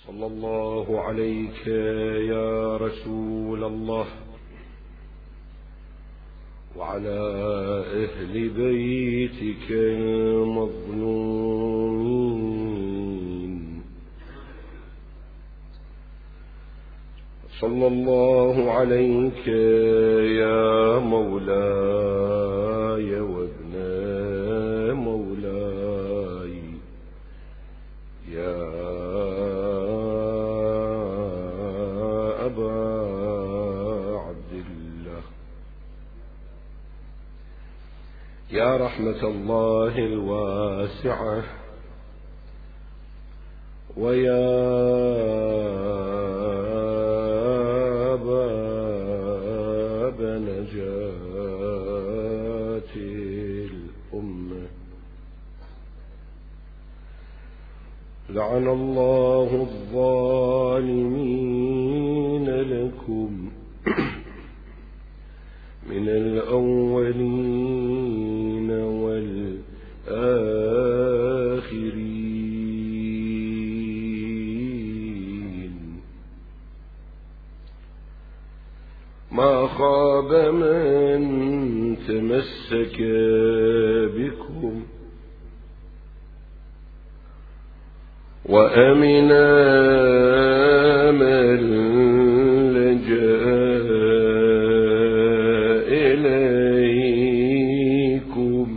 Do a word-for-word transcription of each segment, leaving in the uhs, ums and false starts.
صلى الله عليك يا رسول الله وعلى أهل بيتك المظلومين. صلى الله عليك يا مولاي وابن مولاي يا أبا عبد الله، يا رحمة الله الواسعة ويا باب نجاة الأمة. لعن الله الظالمين لكم من الأولين والآخرين. ما خاب من تمسك بكم وأمنا من لجأ إليكم.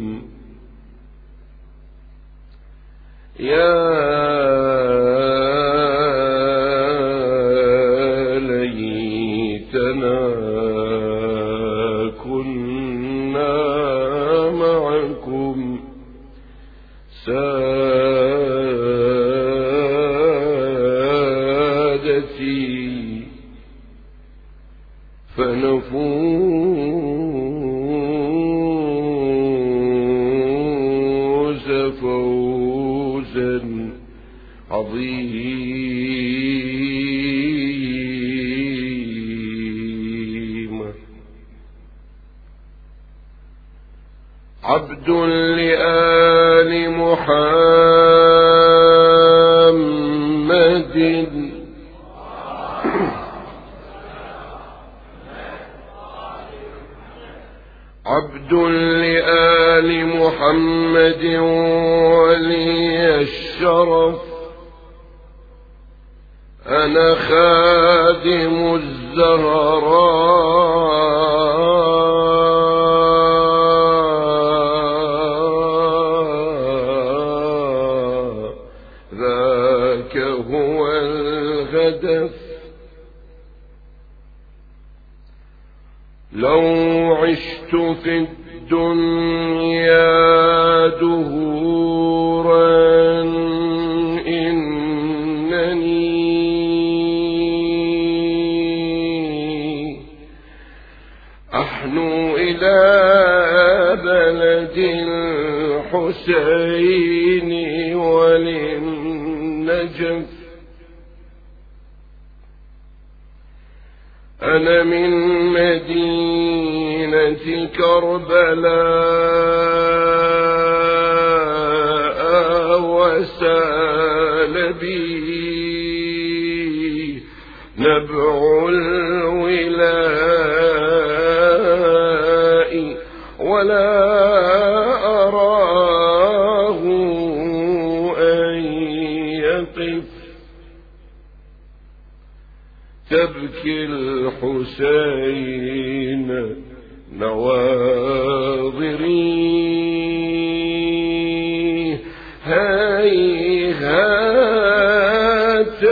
يا ليتنا كنا معكم سادتي فنفوز فوزا عظيما. عبد لآل محمد عبد لآل محمد ولي الشرف. أنا خادم الزهراء ذاك هو الهدف. لو عشت في الدنيا دهورا إنني أحنو إلى بلد الحسين وللنجف. أنا من مدينة كربلاء وسال بي نبع الولاء ولا أراه أن يقف. تبكي الحسين نواظري هيهات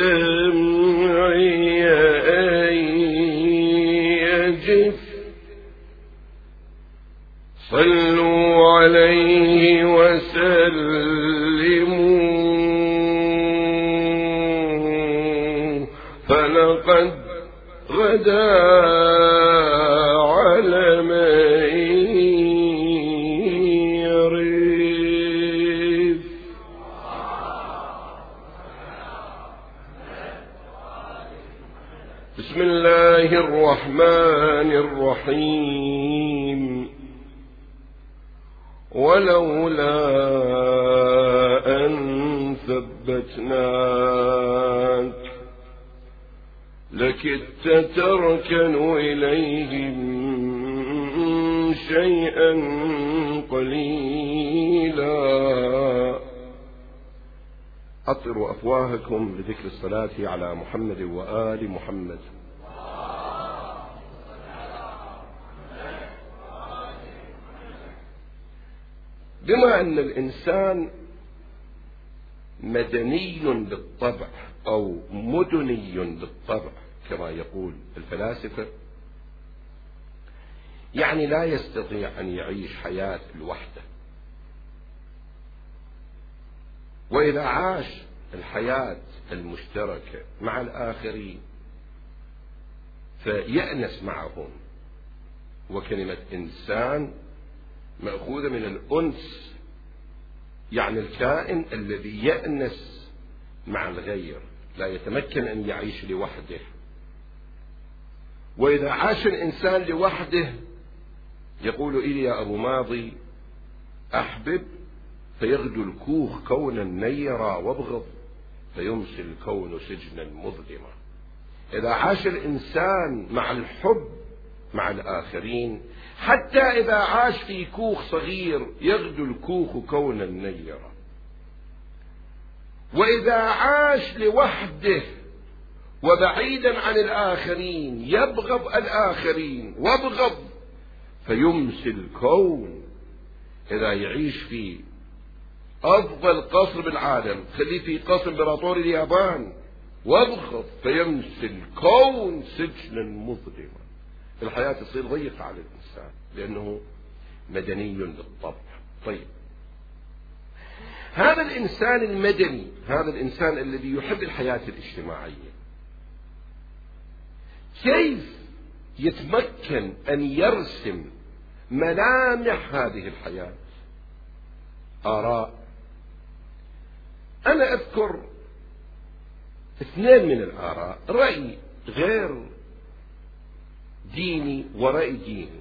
دمعي أن يجف. صلوا عليه وسلموا فلقد غدا على من يرث. بسم الله الرحمن الرحيم. ولولا أن ثبتناك لكدت تركن إليهم شيئا قليلا. أطروا أفواهكم بذكر الصلاة على محمد وآل محمد. بما أن الإنسان مدني بالطبع أو مدني بالطبع كما يقول الفلاسفة، يعني لا يستطيع أن يعيش حياة لوحده، وإذا عاش الحياة المشتركة مع الآخرين فيأنس معهم، وكلمة إنسان مأخوذة من الأنس، يعني الكائن الذي يأنس مع الغير، لا يتمكن أن يعيش لوحده. وإذا عاش الإنسان لوحده يقول إلي يا أبو ماضي أحبب فيغدو الكوخ كونا نيرا، وابغض فيمسي الكون سجنا مظلما. إذا عاش الإنسان مع الحب مع الآخرين، حتى إذا عاش في كوخ صغير يغدو الكوخ كونا نيرا. وإذا عاش لوحده وبعيدا عن الآخرين يبغض الآخرين وابغض فيمسي الكون. إذا يعيش في أفضل قصر بالعالم، خليه في قصر إمبراطور اليابان، وابغض فيمسي الكون سجنا مظلما. الحياة تصير ضيقة على الإنسان لأنه مدني بالطبع. طيب، هذا الإنسان المدني، هذا الإنسان الذي يحب الحياة الاجتماعية، كيف يتمكن أن يرسم ملامح هذه الحياة؟ آراء. أنا أذكر اثنين من الآراء، رأي غير ديني ورأي ديني.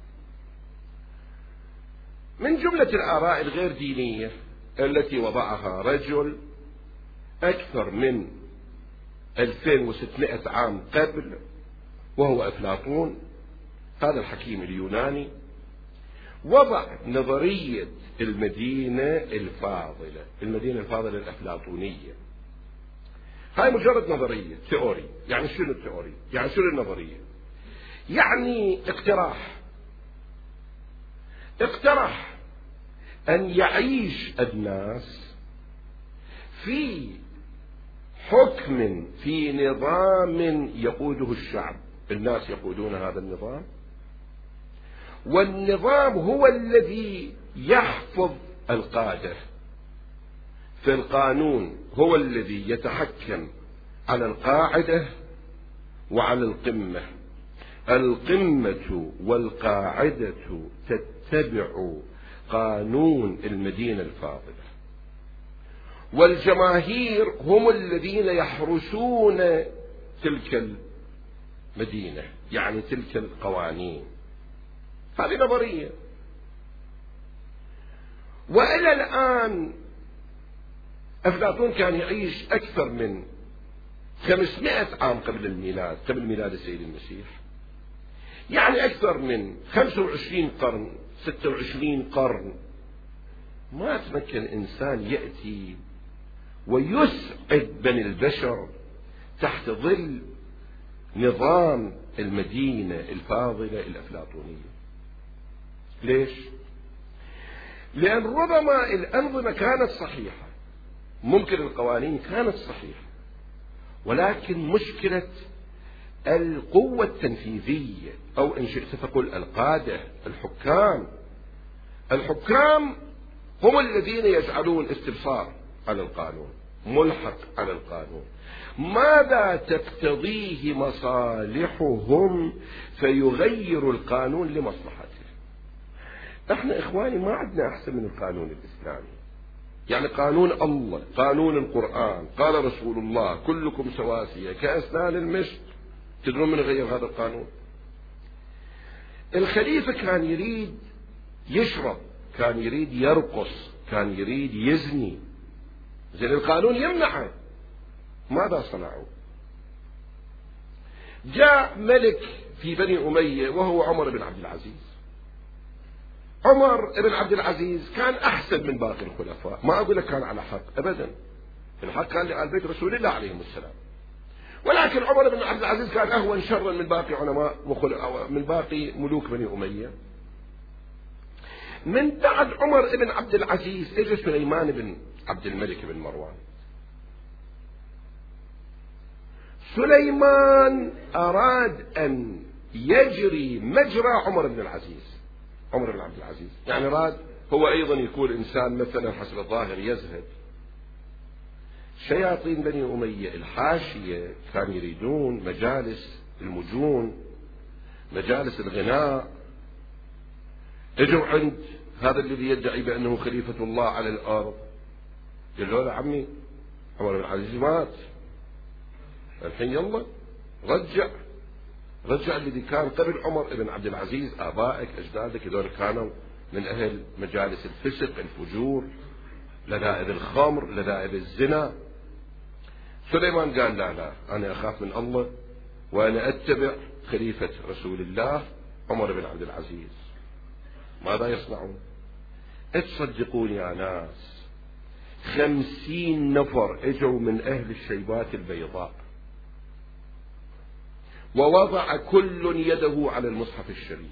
من جملة الآراء الغير دينية التي وضعها رجل أكثر من ألفين وستمائة عام قبل، وهو أفلاطون، هذا الحكيم اليوناني، وضع نظرية المدينة الفاضلة، المدينة الفاضلة الأفلاطونية. هاي مجرد نظرية، تيوري. يعني شنو التيوري؟ يعني شنو النظرية؟ يعني اقتراح. اقترح أن يعيش الناس في حكم، في نظام يقوده الشعب، الناس يقودون هذا النظام، والنظام هو الذي يحفظ القادة، فالقانون هو الذي يتحكم على القاعدة وعلى القمة. القمة والقاعدة تتبع قانون المدينة الفاضلة، والجماهير هم الذين يحرسون تلك المدينة، يعني تلك القوانين. هذه نظرية. وإلى الآن أفلاطون كان يعيش أكثر من خمسمائة عام قبل الميلاد، قبل ميلاد السيد المسيح، يعني أكثر من خمسة وعشرين قرن، ستة وعشرين قرن. ما تمكن إنسان يأتي ويسعد بني البشر تحت ظل نظام المدينة الفاضلة الأفلاطونية. ليش؟ لأن ربما الأنظمة كانت صحيحة، ممكن القوانين كانت صحيحة، ولكن مشكلة القوة التنفيذية، أو إن شئت فقل القادة، الحكام. الحكام هم الذين يجعلون استبصار على القانون، ملحق على القانون، ماذا تقتضيه مصالحهم فيغير القانون لمصلحته. احنا اخواني ما عندنا احسن من القانون الاسلامي، يعني قانون الله، قانون القرآن، قال رسول الله كلكم سواسية كأسنان المشط. تدرون من غير هذا القانون؟ الخليفة كان يريد يشرب، كان يريد يرقص، كان يريد يزني، زين القانون يمنعه. ماذا صنعوا؟ جاء ملك في بني أمية وهو عمر بن عبد العزيز. عمر بن عبد العزيز كان أحسن من باقي الخلفاء، ما أقول لك كان على حق أبدا، الحق كان لآل بيت رسول الله عليهم السلام، ولكن عمر بن عبد العزيز كان أهون شرا من باقي علماء من باقي ملوك بني أمية. من بعد عمر بن عبد العزيز اجى سليمان بن عبد الملك بن مروان. سليمان أراد أن يجري مجرى عمر بن العزيز، عمر بن عبد العزيز يعني أراد هو أيضا يكون إنسان مثلا حسب الظاهر يزهد. شياطين بني أمية الحاشية كانوا يريدون مجالس المجون، مجالس الغناء. اجوا عند هذا الذي يدعي بأنه خليفة الله على الأرض، قالوا له عمي عمر بن العزيز مات، الحين يلا رجع رجع الذي كان قبل عمر بن عبد العزيز، آبائك أجدادك هذول كانوا من أهل مجالس الفسق الفجور، لذائذ الخمر، لذائذ الزنا. سليمان قال لا لا، أنا أخاف من الله وأنا أتبع خليفة رسول الله عمر بن عبد العزيز. ماذا يصنعون؟ تصدقون يا ناس، خمسين نفر اجوا من أهل الشيبات البيضاء، ووضع كل يده على المصحف الشريف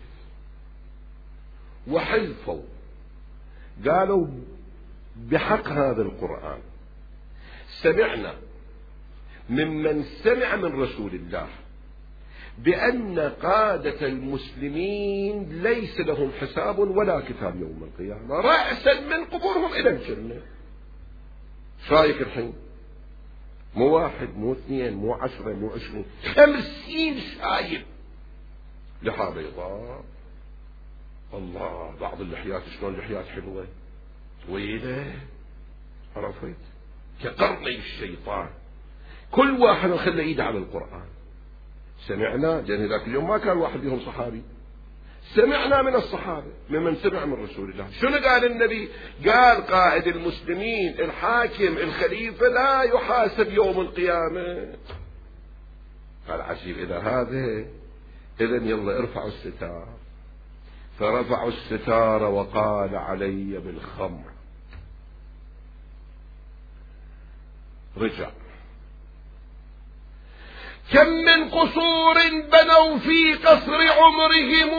وحلفوا، قالوا بحق هذا القرآن سمعنا ممن سمع من رسول الله بأن قادة المسلمين ليس لهم حساب ولا كتاب يوم القيامة، رأسا من قبورهم إلى الجنة. شايك الحين مو واحد مو اثنين مو عشرة مو عشرين، خمسين شايب لحى بيضاء. الله، بعض اللحيات شلون لحيات حلوة طويلة، عرفت كقرني الشيطان، كل واحد خلى ايده على القرآن. سمعنا، لأن ذاك اليوم ما كان واحد فيهم صحابي، سمعنا من الصحابة ممن سمع من رسول الله. شنو قال النبي؟ قال قائد المسلمين الحاكم الخليفة لا يحاسب يوم القيامة. قال عجيب إذا هذا، إذن يلا ارفعوا الستار. فرفعوا الستار وقال علي بالخمر. رجع. كم من قصور بنوا في قصر عمرهم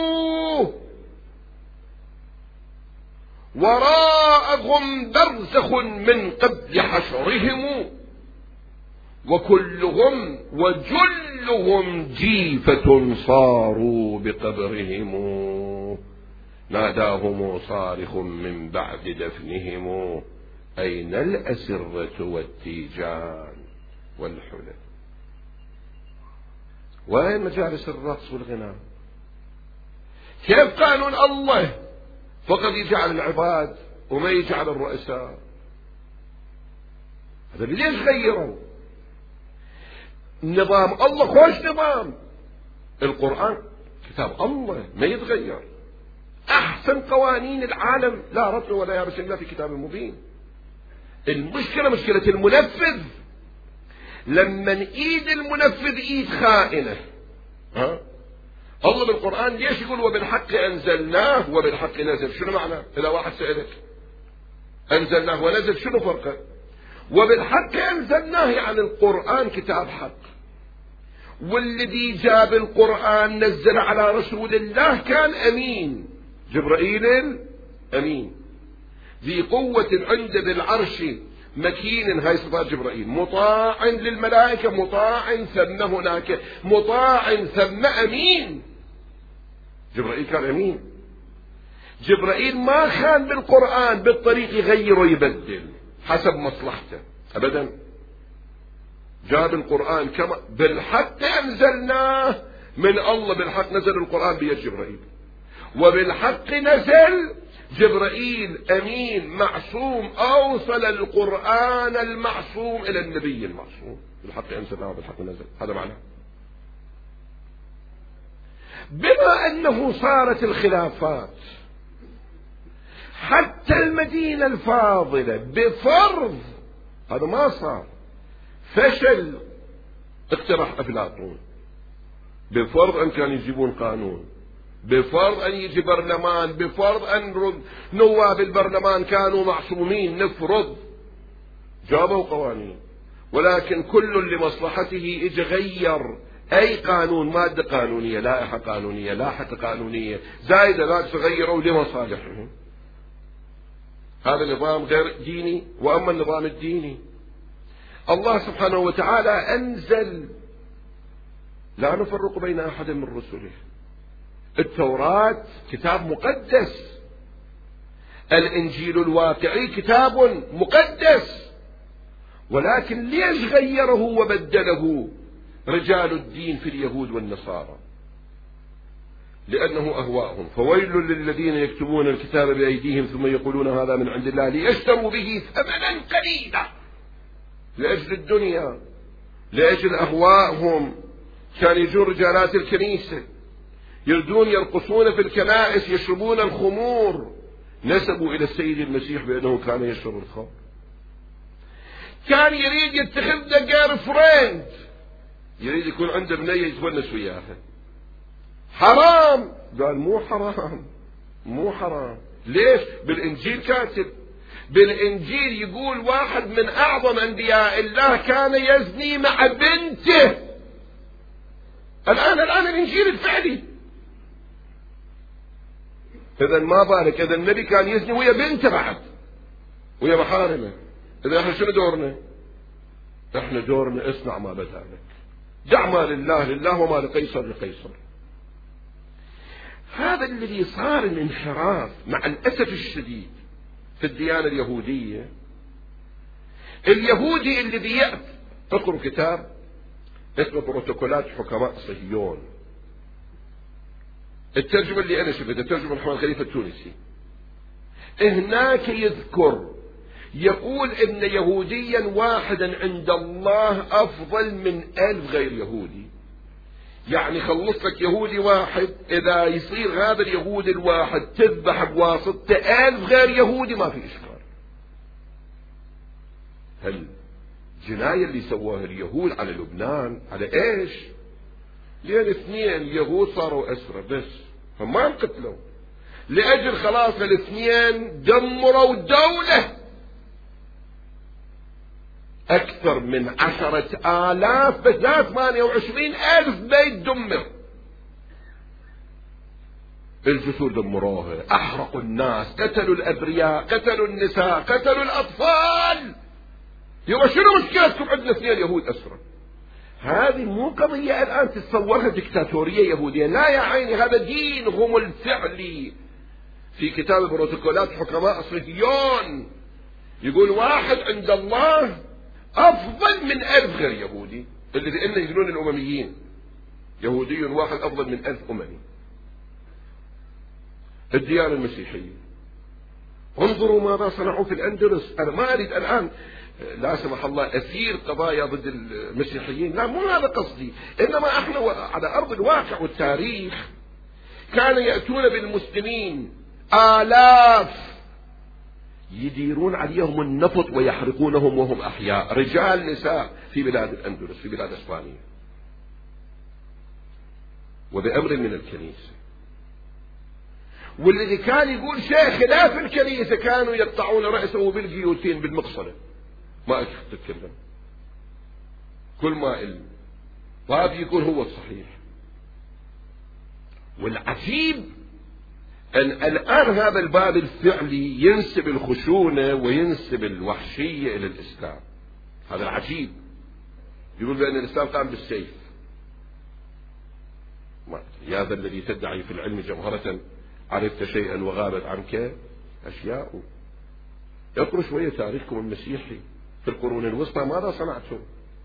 وراءهم برزخ من قبل حشرهم، وكلهم وجلهم جيفة صاروا بقبرهم، ناداهم صارخ من بعد دفنهم أين الأسرة والتيجان والحلل؟ وين مجالس الرقص والغناء؟ كيف قانون الله فقط يجعل العباد وما يجعل الرؤساء؟ هذا ليش غيروا نظام الله؟ خوش نظام القرآن كتاب الله ما يتغير، أحسن قوانين العالم لا رطل ولا يابس إلا في كتاب مبين. المشكلة مشكلة المنفذ، لما ايد المنفذ ايد خائنة. ها؟ الله بالقرآن ليش يقول وبالحق انزلناه وبالحق نزل؟ شنو معنى؟ اذا واحد سألك انزلناه ونزل شنو فرقه؟ وبالحق انزلناه يعني القرآن كتاب حق، والذي جاب القرآن نزل على رسول الله كان امين، جبرائيل امين ذي قوة عند ذي العرش مكين، هاي صفات جبرائيل، مطاع للملائكة، مطاع ثم هناك، مطاع ثم أمين. جبرائيل كان أمين. جبرائيل ما خان بالقرآن بالطريق يغير ويبدل حسب مصلحته أبدا، جاب القرآن كما بالحق أنزلناه من الله، بالحق نزل القرآن بيد جبرائيل، وبالحق نزل جبرائيل أمين معصوم أوصل القرآن المعصوم إلى النبي المعصوم، بالحق أنزلناه وبالحق نزل. هذا معناه. بما أنه صارت الخلافات حتى المدينة الفاضلة بفرض، هذا ما صار، فشل اقتراح أفلاطون بفرض أن كانوا يجيبون قانون، بفرض أن يجي برلمان، بفرض أن نواب البرلمان كانوا معصومين، نفرض جابوا قوانين، ولكن كل لمصلحته اجى غير أي قانون، مادة قانونية، لائحة قانونية، لاحقة قانونية زايدة لا تغيروا لمصالحهم. هذا نظام غير ديني. وأما النظام الديني الله سبحانه وتعالى أنزل لا نفرق بين أحد من رسله. التوراة كتاب مقدس، الإنجيل الواقعي كتاب مقدس، ولكن ليش غيره وبدله رجال الدين في اليهود والنصارى؟ لأنه أهواءهم. فويل للذين يكتبون الكتاب بأيديهم ثم يقولون هذا من عند الله ليشتروا به ثمنا قليلا، لأجل الدنيا، لأجل أهواءهم. كان يجون رجالات الكنيسة يردون يرقصون في الكنائس، يشربون الخمور، نسبوا إلى السيد المسيح بأنه كان يشرب الخمر. كان يريد يتخذ له جير فريند، يريد يكون عنده بنية يتونس وياها. حرام. قال مو حرام، مو حرام. ليش؟ بالإنجيل كاتب، بالإنجيل يقول واحد من أعظم أنبياء الله كان يزني مع بنته. الآن الآن الإنجيل الفعلي. إذا ما بالك إذا النبي كان يزني ويا بنته بعد، ويا محارمه. إذا احنا شنو دورنا؟ احنا دورنا اصنع ما بدا لك، دع ما لله لله وما لقيصر لقيصر. هذا الذي صار الانحراف مع الأسف الشديد في الديانة اليهودية. اليهودي الذي يأتي اقرأ كتاب اسمه بروتوكولات حكماء صهيون، الترجمة اللي أنا شفتها ترجمة محمد خليفة التونسي. هناك يذكر يقول إن يهوديا واحدا عند الله أفضل من ألف غير يهودي. يعني خلص لك يهودي واحد، إذا يصير هذا اليهودي الواحد تذبح بواسطة ألف غير يهودي ما في إشكال. هل الجناية اللي سواها اليهود على لبنان على إيش؟ لأن اثنين يهود صاروا أسرى بس، فما انقتلوا لأجل خلاص الاثنين دمروا دولة أكثر من عشرة آلاف، بس لا ثمانية وعشرين ألف بيت دمر. الجسور دمروها، أحرقوا الناس، قتلوا الأبرياء، قتلوا النساء، قتلوا الأطفال. يبقى شنو مشكلتكم عندنا اثنين يهود أسرى؟ هذه مو قضية الآن تتصورها دكتاتورية يهودية، لا يا عيني، هذا دينهم الفعلي. في كتاب بروتوكولات حكماء صهيون يقول واحد عند الله أفضل من ألف غير يهودي، الذي إن يقولون الأمميين يهودي واحد أفضل من ألف أممي. الديانة المسيحية انظروا ماذا صنعوا في الأندلس. أنا ما أريد الآن لا سمح الله أثير قضايا ضد المسيحيين، لا مو هذا قصدي، إنما احنا على أرض الواقع والتاريخ كانوا يأتون بالمسلمين آلاف يديرون عليهم النفط ويحرقونهم وهم أحياء، رجال نساء، في بلاد الأندلس، في بلاد إسبانيا، وبأمر من الكنيسة. والذي كان يقول شيء خلاف الكنيسة كانوا يقطعون رأسه بالجيوتين بالمقصلة، ما أكثر تتكلم، كل ما إل باب يقول هو الصحيح. والعجيب أن الآن هذا الباب الفعلي ينسب الخشونة وينسب الوحشية إلى الإسلام. هذا العجيب، يقول بأن الإسلام قام بالسيف. يا ذا الذي تدعي في العلم جوهرة عرفت شيئا وغابت عنك أشياء. اقرأ شوية تاريخكم المسيحي في القرون الوسطى ماذا صنعتم.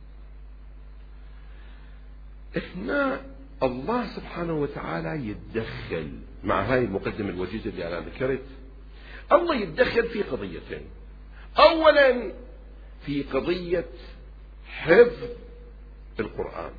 إحنا الله سبحانه وتعالى يتدخل مع هاي المقدمة الوجيزة اللي أنا ذكرت. الله يتدخل في قضيتين. أولا في قضية حفظ القرآن.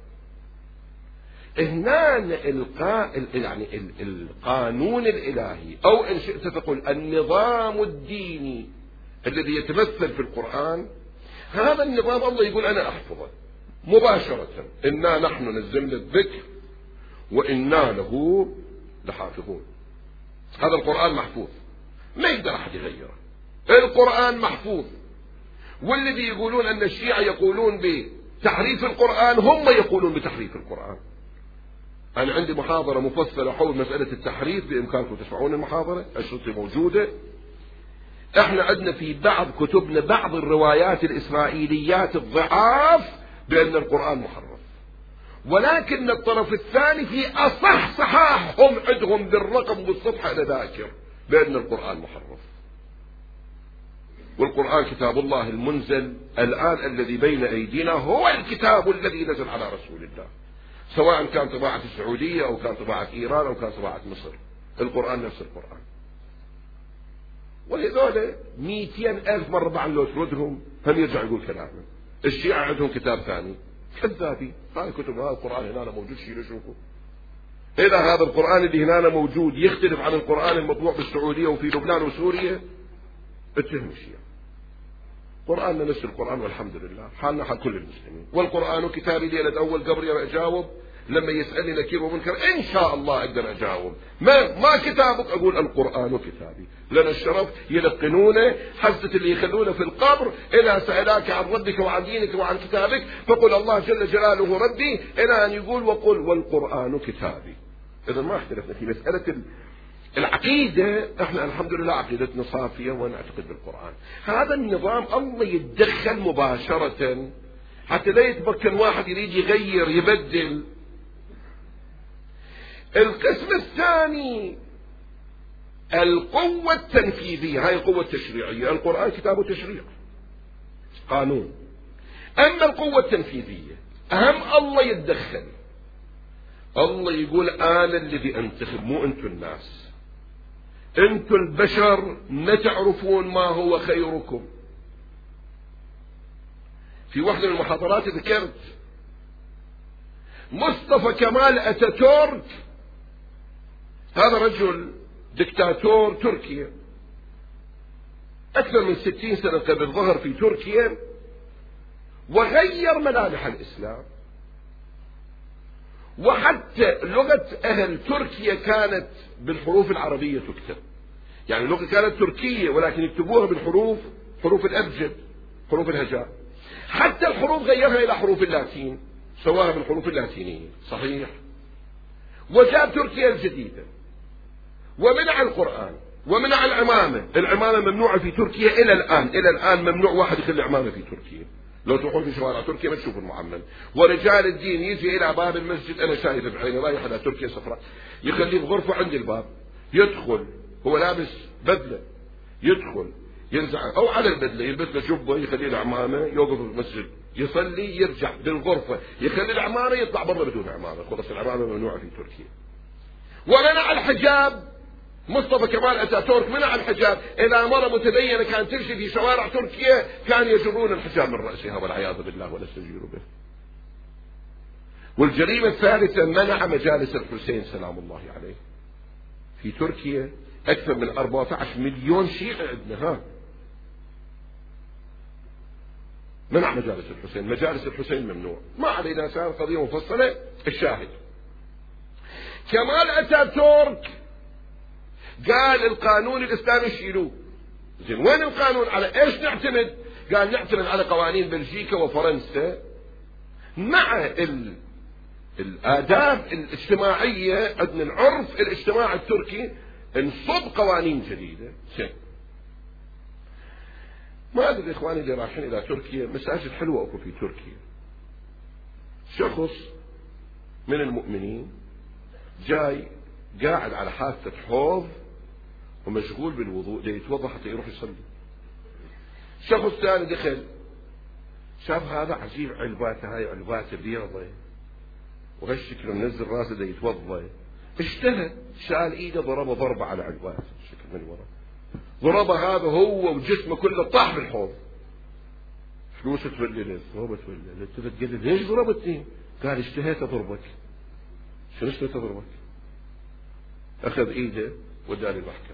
هنا القاء يعني القانون الإلهي، أو إن شئت تقول النظام الديني الذي يتمثل في القرآن، هذا النظام الله يقول أنا أحفظه مباشرة. إنا نحن نزلنا الذكر وإنا له لحافظون. هذا القرآن محفوظ، ما يقدر أحد يغيره، القرآن محفوظ. والذي يقولون أن الشيعة يقولون بتحريف القرآن هم يقولون بتحريف القرآن. أنا عندي محاضرة مفصلة حول مسألة التحريف، بإمكانكم تسمعون المحاضرة، أشرطة موجودة. احنا عندنا في بعض كتبنا بعض الروايات الإسرائيليات الضعاف بأن القرآن محرف، ولكن الطرف الثاني في أصح صحاحهم عندهم بالرقم والصفحة أنا ذاكر بأن القرآن محرف. والقرآن كتاب الله المنزل الآن الذي بين أيدينا هو الكتاب الذي نزل على رسول الله، سواء كان طباعة السعودية أو كان طباعة إيران أو كان طباعة مصر، القرآن نفس القرآن. وهذول مئتين ألف مرة بعد لو تردهم هم يرجع يقول كلامه. الشيعة عندهم كتاب ثاني كذابي، هاي كتب هذا القرآن هنا موجود، شيء شوفوا. إذا هذا القرآن اللي هنا موجود يختلف عن القرآن المطبوع بالسعودية وفي لبنان وسوريا، اتهم الشيعة. قرآننا نفس القرآن والحمد لله، حالنا حال كل المسلمين. والقرآن كتابي ليلة أول قبل يا أجاوب، لما يسألني نكير ومنكر إن شاء الله أقدر أجاوب. ما ما كتابك؟ أقول القرآن كتابي. لنا الشرف يلقنونه حزة اللي يخلونه في القبر، إذا سألاك عن ربك وعن دينك وعن كتابك فقل الله جل جلاله ربي، إلى أن يقول وقل والقرآن كتابي. إذا ما اختلفنا في مسألة العقيدة، احنا الحمد لله عقيدتنا صافية ونعتقد بالقرآن. هذا النظام الله يتدخل مباشرة حتى لا يتمكن واحد يريد يغير يبدل. القسم الثاني القوة التنفيذية، هاي القوة التشريعية. القرآن كتابه تشريع قانون، أما القوة التنفيذية أهم الله يتدخل. الله يقول أنا الذي أنتخب، مو أنتم الناس، أنتم البشر ما تعرفون ما هو خيركم. في واحدة من المحاضرات ذكرت مصطفى كمال أتاتورك، هذا رجل دكتاتور تركيا أكثر من ستين سنة قبل ظهر في تركيا وغير ملامح الإسلام، وحتى لغة أهل تركيا كانت بالحروف العربية تكتب، يعني اللغة كانت تركية ولكن يكتبوها بالحروف، حروف الأبجد، حروف الهجاء. حتى الحروف غيرها إلى حروف اللاتين، سواها بالحروف اللاتينية، صحيح. وجاء تركيا الجديدة ومنع القرآن ومنع العمامة. العمامة ممنوعة في تركيا إلى الآن، إلى الآن ممنوع واحد يخلي عمامة في تركيا. لو تروحون في شوارع تركيا ما تشوفوا المعمم. ورجال الدين يجي إلى باب المسجد، أنا شايف بعيني رايح على تركيا صفراء، يخليه بغرفة عند الباب، يدخل هو لابس بدلة، يدخل ينزع أو على البدلة يلبس له جبة، يخليه العمامة، يوقف في المسجد يصلي، يرجع بالغرفة يخلي العمامة، يطلع برا بدون عمامة. خلاص العمامة ممنوعة في تركيا. ومنع الحجاب. مصطفى كمال أتاتورك منع الحجاب. إذا مرة متدينة كانت تمشي في شوارع تركيا كان يجرون الحجاب من رأسها والعياذ بالله ونستجير به. والجريمة الثالثة منع مجالس الحسين سلام الله عليه. في تركيا أكثر من أربعة عشر مليون شيعي عندنا، ها منع مجالس الحسين. مجالس الحسين ممنوع. ما علينا، صار قضية مفصلة. الشاهد كمال أتاتورك قال القانون الإسلامي شيلوه. زين وين القانون؟ على ايش نعتمد؟ قال نعتمد على قوانين بلجيكا وفرنسا مع ال... الآداب الاجتماعية. عندنا العرف الاجتماعي التركي، نصب قوانين جديدة. زين ما أدري إخواني اللي رايحين إلى تركيا، مساجد حلوة أكو في تركيا. شخص من المؤمنين جاي قاعد على حافة حوض ومشغول بالوضوء، ده يتوضا حتى يروح يصلي. شخص ثاني دخل شاف هذا عجيب، علباته هاي علباته بيضة وهالشكل منزل راسه ده يتوضا، اشتهى شال ايده ضربه ضربه على علباته الشكل من ورا، ضربه هذا هو وجسمه كله طاح بالحوض. فلوس تولد ضربه تولد. التفت قال ليش ضربتني؟ قال اشتهيت اضربك. شنو اشتهيت اضربك؟ اخذ ايده وداني المحكمة.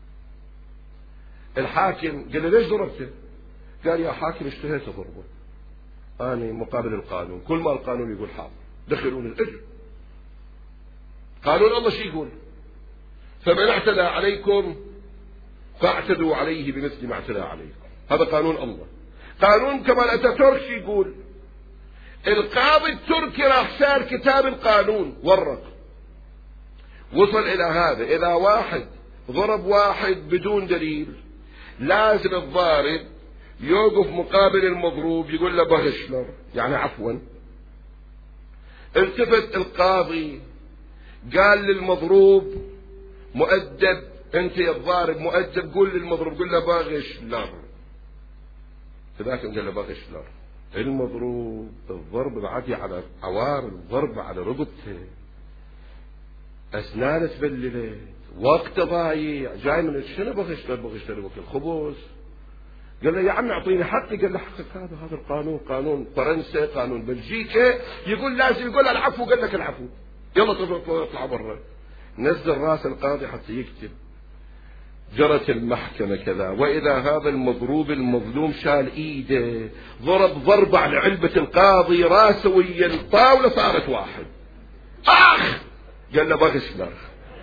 الحاكم قال له ليش ضربته؟ قال يا حاكم اشتهيت ضربه، أنا مقابل القانون، كل ما القانون يقول حاضر. دخلوني الأجر. قانون الله شو يقول؟ فمن اعتدى عليكم فاعتدوا عليه بمثل ما اعتدى عليكم. هذا قانون الله. قانون كمال اتاتورك شو يقول؟ القاضي التركي راح سار كتاب القانون ورق، وصل الى هذا: اذا واحد ضرب واحد بدون دليل لازم الضارب يوقف مقابل المضروب يقول له بغشلر، يعني عفوا. التفت القاضي قال للمضروب مؤدب، انت يا الضارب مؤدب، قول للمضروب قول له بغشلر. فذاك قال له بغشلر. المضروب الضرب بعدي على عوار، الضرب على رقبته، اسنانه تبللت، وقت ضايع، جاي من شنو بغشلر؟ بغشلر وكل خبز. قال له يا عم اعطيني حقي. قال له حقك هذا هذا القانون، قانون فرنسا، قانون بلجيكا يقول لازم يقول العفو. قال لك العفو، يلا اطلع برا. نزل راس القاضي حتى يكتب. جرت المحكمة كذا، وإذا هذا المضروب المظلوم شال إيده ضرب ضربة على علبة القاضي، راسه ويا الطاولة صارت واحد. آخ! قال له بغشلر.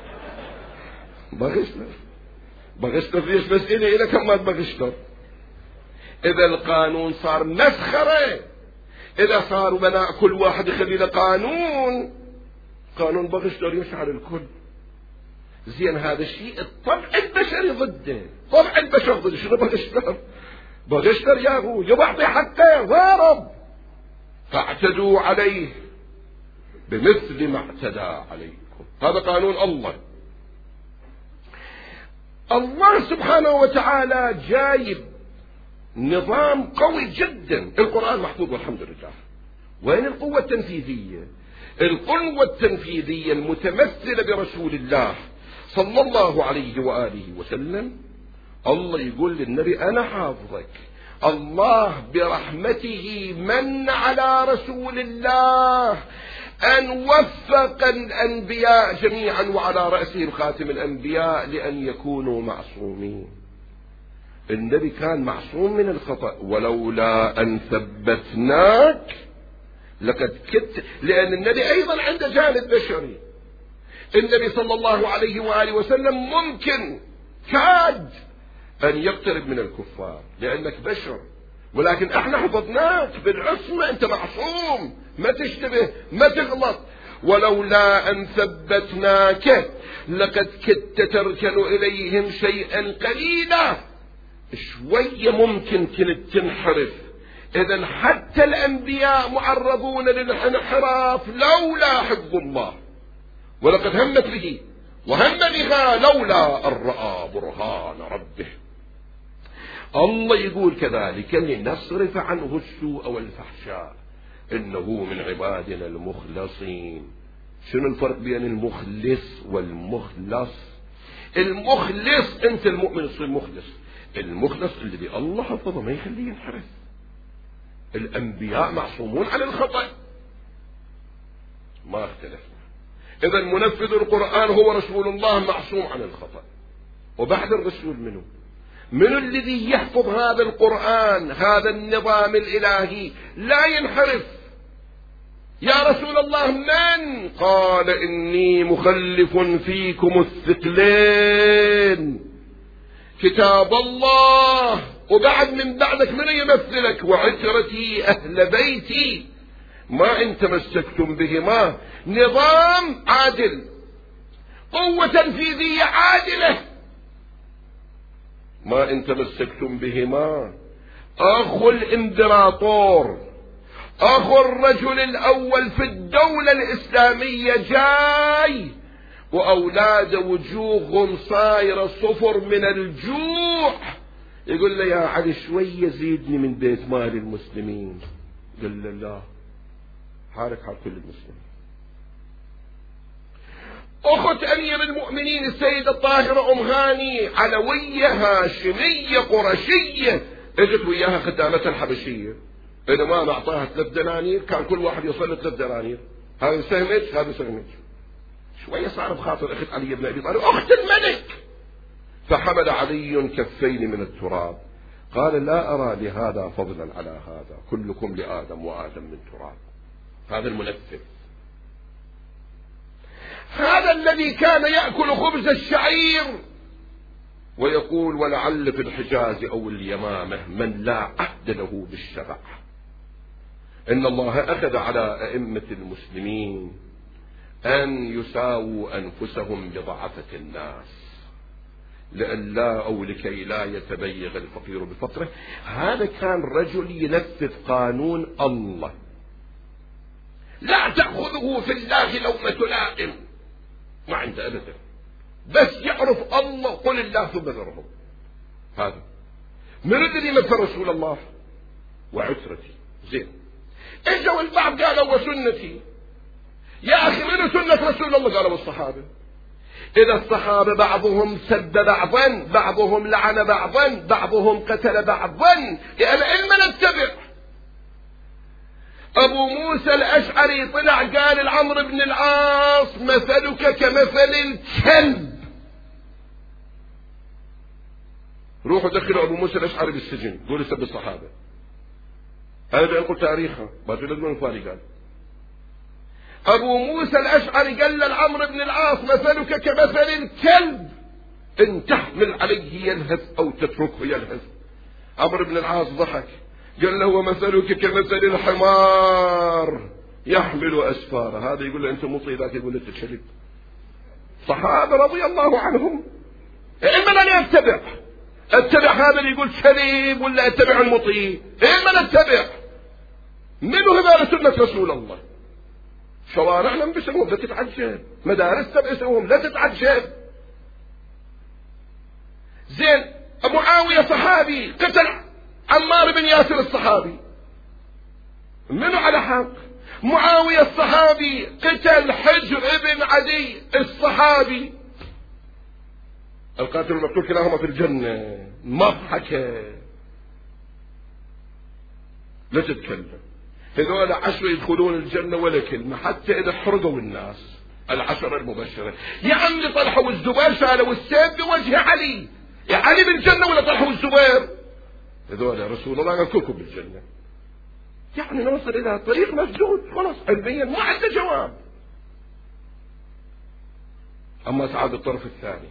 بغشلر بغشلر ليش بس إلي إلى كم ما بغشلر؟ إذا القانون صار مسخرة، إذا صار بناء كل واحد يخلي له قانون، قانون بغشلر يشعل الكل. زين هذا الشيء الطبع البشري ضده، طبع البشر ضده. شنو بغشلر؟ بغشلر يا هو يبعطي حقه ضارب. فاعتدوا عليه بمثل ما اعتدى عليكم. هذا قانون الله. الله سبحانه وتعالى جايب نظام قوي جدا. القرآن محفوظ والحمد لله. وين القوة التنفيذية؟ القوة التنفيذية المتمثلة برسول الله صلى الله عليه وآله وسلم. الله يقول للنبي أنا حافظك. الله برحمته من على رسول الله أن وفق الأنبياء جميعا وعلى رأسهم خاتم الأنبياء لأن يكونوا معصومين. النبي كان معصوم من الخطأ. ولولا أن ثبتناك لقد كدت، لأن النبي أيضا عنده جانب بشري. النبي صلى الله عليه وآله وسلم ممكن كاد أن يقترب من الكفار لأنك بشر، ولكن احنا حفظناك بالعصمة، انت معصوم، ما تشتبه ما تغلط. ولولا أن ثبتناك لقد كدت تركن إليهم شيئا قليلا، شوية ممكن كنت تنحرف. إذن حتى الأنبياء معرضون للانحراف لولا حفظ الله، ولقد همت به وهم بها لولا أن رأى برهان ربه. الله يقول كذلك لنصرف عنه السوء والفحشاء إنه من عبادنا المخلصين. شنو الفرق بين المخلص والمخلص؟ المخلص أنت المؤمن تصير مخلص، المخلص الذي الله حفظه ما يخليه ينحرف. الأنبياء معصومون عن الخطأ، ما اختلفنا. إذا منفذ القرآن هو رسول الله معصوم عن الخطأ. وبعد الرسول منه من الذي يحفظ هذا القرآن، هذا النظام الإلهي لا ينحرف؟ يا رسول الله من؟ قال إني مخلف فيكم الثقلين، كتاب الله وبعد من بعدك من يمثلك وعترتي أهل بيتي ما إن تمسكتم بهما. نظام عادل، قوة تنفيذية عادلة ما إن تمسكتم بهما. أخو الإمبراطور، أخو الرجل الأول في الدولة الإسلامية جاي وأولاد وجوههم صايرة صفر من الجوع، يقول له يا علي شوية زيدني من بيت مال المسلمين. قال له لا، حالك حال كل المسلمين. أخت أمير المؤمنين السيدة الطاهرة أم هاني علوية هاشمية قرشية، اجت وياها خدامة الحبشية، إذا ما نعطاها ثلاث دنانير كان كل واحد يصل ثلاث دنانير، هذا سهمت هذا سهمت. شوية صار بخاطر أخت علي بن أبي طالب أخت الملك، فحمل علي كفين من التراب قال لا أرى لهذا فضلا على هذا، كلكم لآدم وآدم من تراب. هذا المنفذ. هذا الذي كان يأكل خبز الشعير ويقول ولعل في الحجاز أو اليمامة من لا عهد له بالشرع. إن الله أخذ على أئمة المسلمين أن يساووا أنفسهم بضعفة الناس لئلا أو لكي لا يتبيغ الفقير بفقره. هذا كان رجل ينفذ قانون الله، لا تأخذه في الله لومة لائم، ما عنده أبدا، بس يعرف الله قل الله ثم ذرهم. هذا من الذي مثل رسول الله وعترتي. زين، اجوا البعض قالوا وسنتي. يا أخي من سنة رسول الله؟ قالوا الصحابة. إذا الصحابة بعضهم سب بعضا، بعضهم لعن بعضا، بعضهم قتل بعضا، العلم نتبع. أبو موسى الأشعري طلع قال العمرو بن العاص مثلك كمثل الكلب. روحوا دخلوا أبو موسى الأشعري بالسجن، قولوا سب الصحابة. هذا بينقل تاريخها، ما تقدرون الفاري. قال أبو موسى الأشعري قال للعمرو بن العاص مثلك كمثل الكلب إن تحمل عليه يلهث أو تتركه يلهث. عمرو بن العاص ضحك قال له ومثلك كمثل الحمار يحمل أسفاره. هذا يقول له أنت مطيع، ذاك يقول له تشلب. صحابة رضي الله عنهم. إما أن يتبع اتبع هذا اللي يقول شليب ولا اتبع المطيع؟ إما نتبع منه هذا سنة رسول الله. شوارعنا باسمهم لا تتعجب، مدارسنا باسمهم لا تتعجب. زين، معاوية صحابي قتل عمار بن ياسر الصحابي، منو على حق؟ معاوية الصحابي قتل حجر بن عدي الصحابي. القاتل والمقتول كلاهما في الجنة. مضحكة، لا تتكلم. هذول عشرة يدخلون الجنة ولا كلمة، حتى إذا حرقوا الناس العشرة المبشرة. يا عمي طلحة والزبير شالوا السيف بوجه علي، يا علي بالجنة ولا طلحة والزبير؟ هذول رسول الله قال كلكم بالجنة. يعني نوصل إلى طريق مسدود خلاص، علميا ما عنده جواب. أما سعاد الطرف الثاني،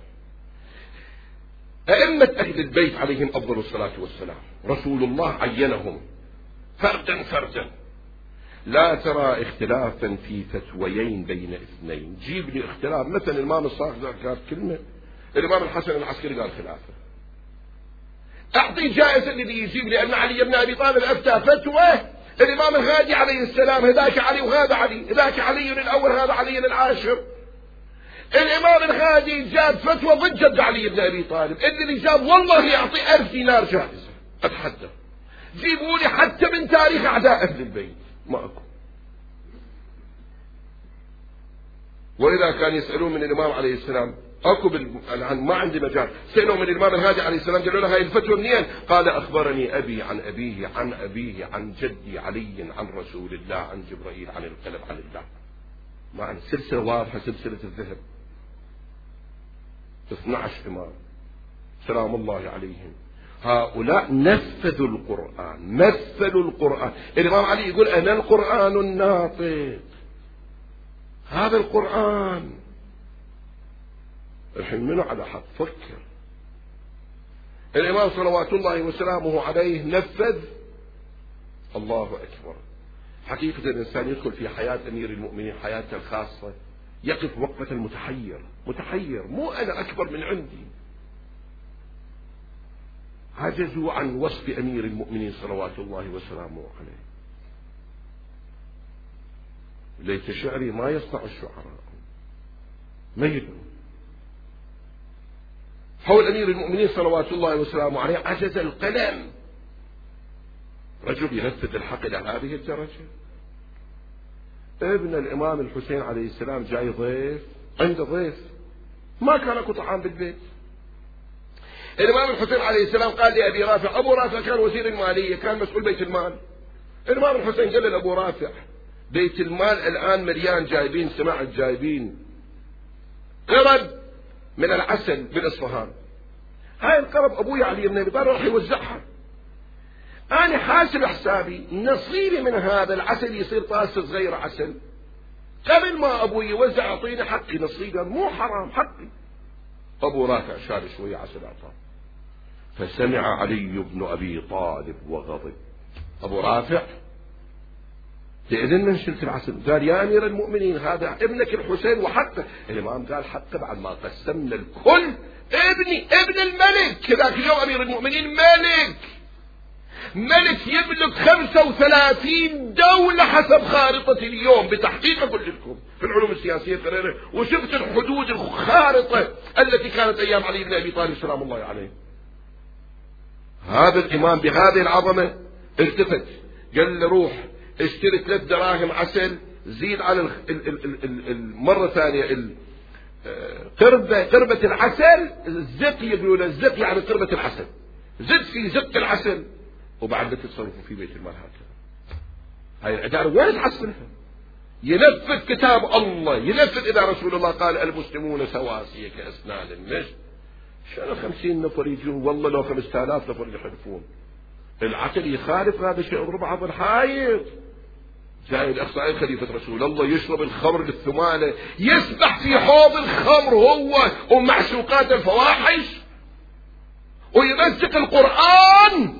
أئمة أهل البيت عليهم أفضل الصلاة والسلام رسول الله عينهم فردا فردا. لا ترى اختلافا في فتويين بين اثنين. جيب لي اختلاف، مثلا الإمام الصادق قال كلمة، الإمام الحسن العسكري قال خلافه. أعطي جائزة الذي يجيب لي أن علي بن أبي طالب أفتى فتوى الإمام الغادي عليه السلام، هذاك علي وهذا علي، هذاك علي الأول هذا علي العاشر. الإمام الغادي جاب فتوى ضد جد علي بن أبي طالب، اللي جاب والله يعطي ألف دينار جائزة. أتحدى جيبوا لي حتى من تاريخ أعداء أهل البيت، ما أكو. ولذا كان يسألون من الإمام عليه السلام أكو بال... ما عندي مجال. سألوا من الإمام الهادي عليه السلام قالوا له هاي الفتوى منين؟ قال أخبرني أبي عن أبيه عن أبيه عن جدي علي عن رسول الله عن جبرائيل عن القلب عن الله. معنى سلسلة واضحة، سلسلة الذهب. اثني عشر إمام سلام الله عليهم، هؤلاء نفذوا القرآن، مثلوا القرآن. الإمام علي يقول أنا القرآن الناطق، هذا القرآن. الحين منو على حق؟ فكر. الإمام صلوات الله وسلامه عليه نفذ. الله أكبر. حقيقة الإنسان يدخل في حياة أمير المؤمنين حياته الخاصة يقف وقفة المتحير، متحير، مو أنا أكبر من عندي. عجزوا عن وصف أمير المؤمنين صلوات الله وسلامه عليه. ليت شعري ما يصنع الشعراء، ما يدرون. حول أمير المؤمنين صلوات الله وسلامه عليه عجز القلم. رجل ينفذ الحق إلى هذه الدرجة. ابن الإمام الحسين عليه السلام جاي ضيف، عنده ضيف، ما كان اكو طعام بالبيت. الإمام الحسين عليه السلام قال لأبي رافع، أبو رافع كان وزير المالية، كان مسؤول بيت المال. الإمام الحسين قال لأبو رافع بيت المال الآن مليان، جايبين سماعة، جايبين قرب من العسل بالإصفهان. هاي القرب أبوي علي بن أبي طالب راح يوزعها. أنا حاسب حسابي نصيبي من هذا العسل يصير طاسة صغيرة عسل، قبل ما أبوي يوزع أعطيني حقي نصيبا، مو حرام حقي. أبو رافع شال شوية عسل أعطاه، فسمع علي بن أبي طالب وغضب. أبو رافع تأذن من شلت العسل؟ قال يا أمير المؤمنين هذا ابنك الحسين وحقه. الإمام قال حقه بعد ما قسمنا الكل، ابني ابن الملك كذاك اليوم أمير المؤمنين ملك، ملك يملك خمسة وثلاثين دولة حسب خارطة اليوم بتحقيق كلكم في العلوم السياسية قريرة، وشفت الحدود الخارطة التي كانت أيام علي بن أبي طالب سلام الله عليه. هذا الإمام بهذه العظمة التفت قال له روح اشتري ثلاث دراهم عسل، زيد على المرة ثانية قربة قربة العسل، الزق يقولون الزق يعني قربة العسل، زد في زق العسل وبعد تتصرفوا في بيت المال. هكذا هاي العدالة وين تحصلها؟ ينفذ كتاب الله، ينفذ إذا رسول الله قال المسلمون سواسية كأسنان المشط. شنو خمسين نفر يجون والله لو خمسة آلاف نفر يحلفون؟ العقل يخالف هذا الشيء، اضرب عض الحائط. جاي الأخصائي خليفة رسول الله يشرب الخمر للثمانة، يسبح في حوض الخمر هو ومعشوقات الفواحش، ويمسك القرآن،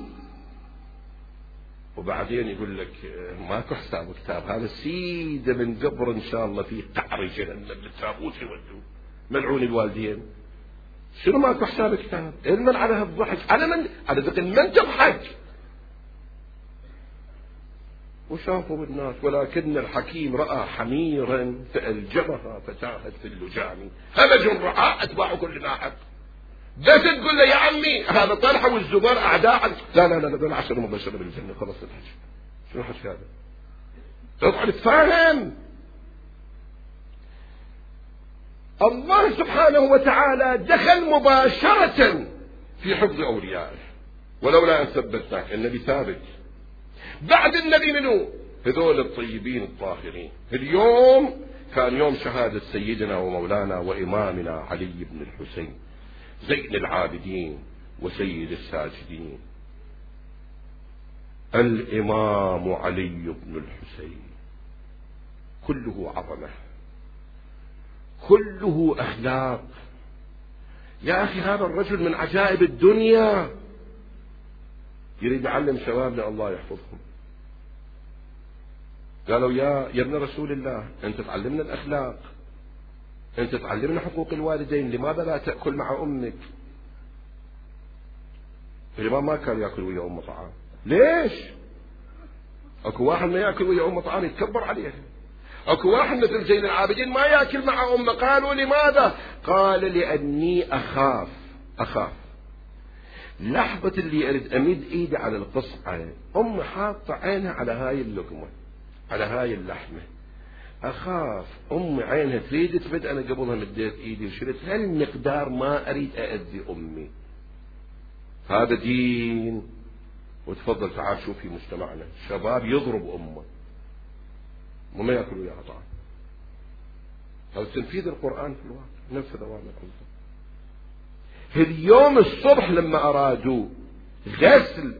وبعدين يقول لك ماكو حساب كتاب، هذا سيدة من قبر ان شاء الله في قعر جهنم بالتابوت يودوه ملعون الوالدين. شنو ماكو حساب كتاب؟ المن على هالضحك، على من على ذقن من تضحك؟ وشافوا بالناس ولكن الحكيم رأى حميرا فألجمها فتاهت في اللجام، همج رعاء أتباع كل ناحق. بس تقول له يا عمي هذا طلحة والزبير أعداء، لا لا لا دول عشرة مبشرة بالجنة، خلص الحج. شنو الحج هذا؟ اقعد تفهم. الله سبحانه وتعالى دخل مباشرة في حفظ أوليائه، ولولا أن ثبتناك. النبي ثابت، بعد النبي منو؟ هذول الطيبين الطاهرين. اليوم كان يوم شهادة سيدنا ومولانا وإمامنا علي بن الحسين زين العابدين وسيد الساجدين، الإمام علي بن الحسين، كله عظمة، كله أخلاق. يا أخي هذا الرجل من عجائب الدنيا، يريد يعلم شبابنا الله يحفظهم. قالوا يا يا ابن رسول الله أنت تعلمنا الأخلاق، أنت تعلمنا حقوق الوالدين، لماذا لا تأكل مع أمك؟ الإمام ما كان يأكل ويا أمه طعام. ليش؟ أكو واحد ما يأكل ويا أمه طعام يتكبر عليها. أكو واحد مثل زين العابدين ما يأكل مع أمه. قالوا لماذا؟ قال لأني أخاف أخاف لحظة اللي أريد أمد إيدي على القصعة، أم حاطة عينها على هاي اللقمة، على هاي اللحمة، أخاف أم عينها تريد تفد، أنا قبلها مديت إيدي وشلت هالمقدار، ما أريد أأذي أمي. هذا دين. وتفضل تعال شوف في مجتمعنا شباب يضرب أمه وما يأكلوا وياها طعام. هذا تنفيذ القرآن في الواقع، نفذ أوامر الله. اليوم الصبح لما أرادوا غسل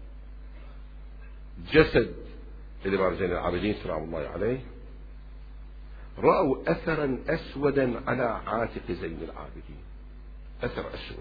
جسد الإمام زين العابدين سلام الله عليه، رأوا أثرا أسودا على عاتق زين العابدين، أثر أسود.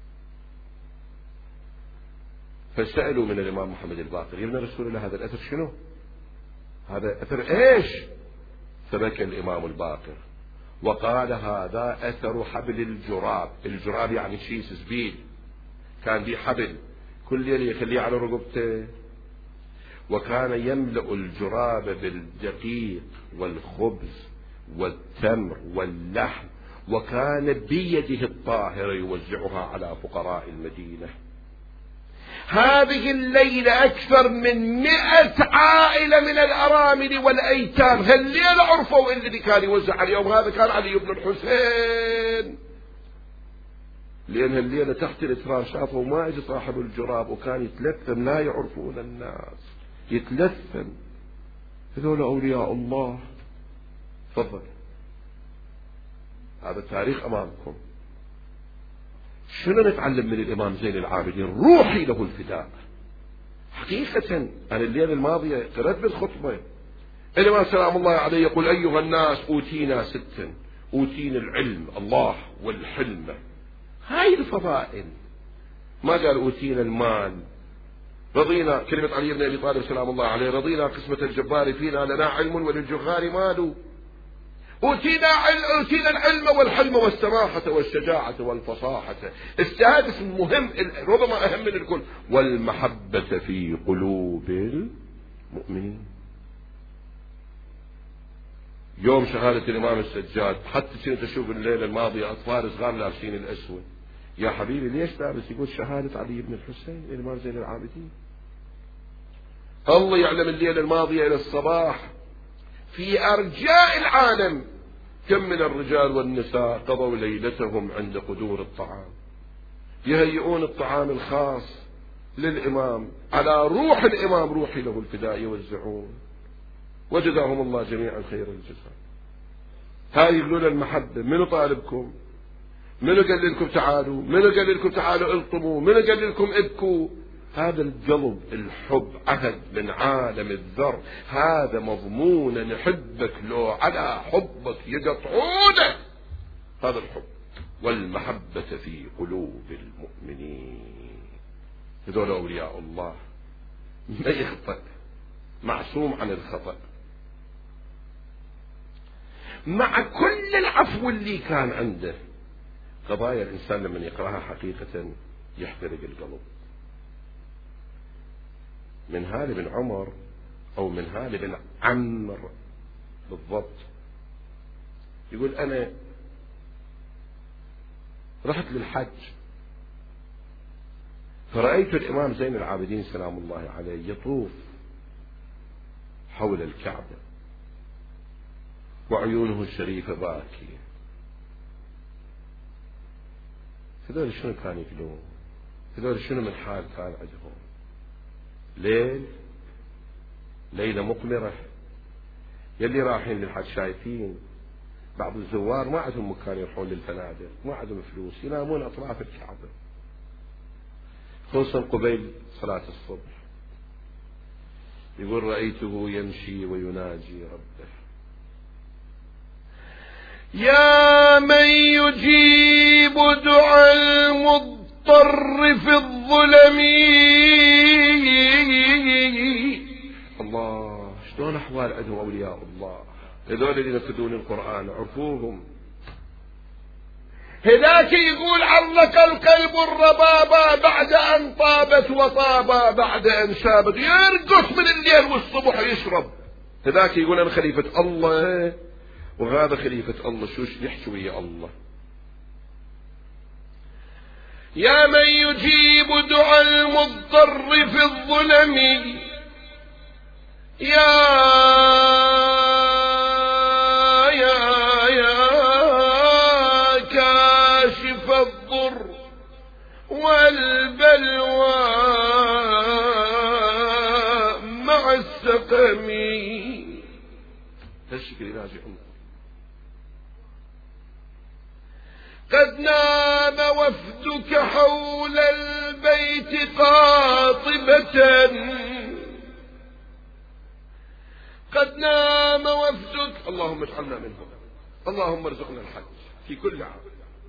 فسألوا من الإمام محمد الباقر يا ابن رسول الله هذا الأثر شنو؟ هذا أثر إيش؟ فبكى الإمام الباقر وقال هذا أثر حبل الجراب. الجراب يعني شيء سبيل، كان دي حبل كل يوم يخليه على رقبته، وكان يملأ الجراب بالدقيق والخبز والتمر واللحم، وكان بيده الطاهرة يوزعها على فقراء المدينة. هذه الليلة أكثر من مئة عائلة من الأرامل والأيتام هالليلة عرفوا اللي كان يوزع عليهم. هذا كان علي بن الحسين، لأن هالليلة تحت الإسرار شافوا ما يجي صاحب الجراب وكان يتلثم، لا يعرفون الناس، يتلثم. هذول أولياء الله. تفضل، هذا التاريخ أمامكم. شنو نتعلم من الإمام زين العابدين؟ روحي له الفداء. حقيقة أنا الليلة الماضية قرأت بالخطبة الإمام سلام الله عليه يقول أيها الناس أوتينا ستا، أوتينا العلم الله والحلم، هاي الفضائل. ما قال أوتينا المال، رضينا كلمة علي بن أبي طالب سلام الله عليه، رضينا قسمة الجبار فينا لنا علم وللجهار مال. أوتينا أوتينا العلم والحلم والسماحة والشجاعة والفصاحة. السادس مهم ربما أهم من الكل، والمحبة في قلوب المؤمنين. يوم شهادة الإمام السجاد حتى كنت أشوف الليلة الماضية أطفال صغار لابسين الأسود، يا حبيبي ليش لابس؟ يقول شهادة علي بن الحسين الإمام زين العابدين. الله يعلم الليلة الماضية إلى الصباح في أرجاء العالم كم من الرجال والنساء قضوا ليلتهم عند قدور الطعام، يهيئون الطعام الخاص للإمام على روح الإمام، روحي له الفداء يوزعون، وجزاهم الله جميعا خير الجزاء. هاي يقولون المحبة. منو طالبكم؟ منو قال لكم تعالوا؟ منو قال لكم تعالوا الطموا؟ منو قال لكم ابكوا؟ هذا القلب الحب عهد من عالم الذر، هذا مضمون نحبك لو على حبك يقطعونه، هذا الحب والمحبة في قلوب المؤمنين. هذول أولياء الله، ما يخطئ، معصوم عن الخطأ، مع كل العفو اللي كان عنده. قضايا الإنسان لما يقرأها حقيقة يحترق القلب. من هال بن عمر أو من هال بن عمرو بالضبط يقول أنا رحت للحج فرأيت الإمام زين العابدين سلام الله عليه يطوف حول الكعبة وعيونه الشريفة باكية. هذول شنو كان يقولون؟ هذول شنو من حال كان عندهم؟ ليل ليلة مقمرة. يلي رايحين للحج شايفين بعض الزوار ما عندهم مكان يروحون للفنادق، ما عندهم فلوس، ينامون أطراف الكعبة خصوصا قبيل صلاة الصبح. يقول رأيته يمشي ويناجي ربه: يا من يجيب دعاء المضطر في الظلم. الله شلون أحوال عندهم أولياء الله، هذول اللي ينفذون القرآن عرفوهم. هذاك يقول علق القلب الربابة بعد أن طابت وطابا بعد أن شابت، يرقص من الليل والصبح يشرب. هذاك يقول أنا خليفة الله وهذا خليفة الله، شوش يحكوا يا الله. يا من يجيب دعاء المضطر في الظلم، يا يا يا كاشف الضر والبلوى مع السقم. هالشكل يراجعون. قد نام وفدك حول البيت قاطبة، قد نام وفدك، اللهم اجعلنا منهم، اللهم ارزقنا الحج في كل عام.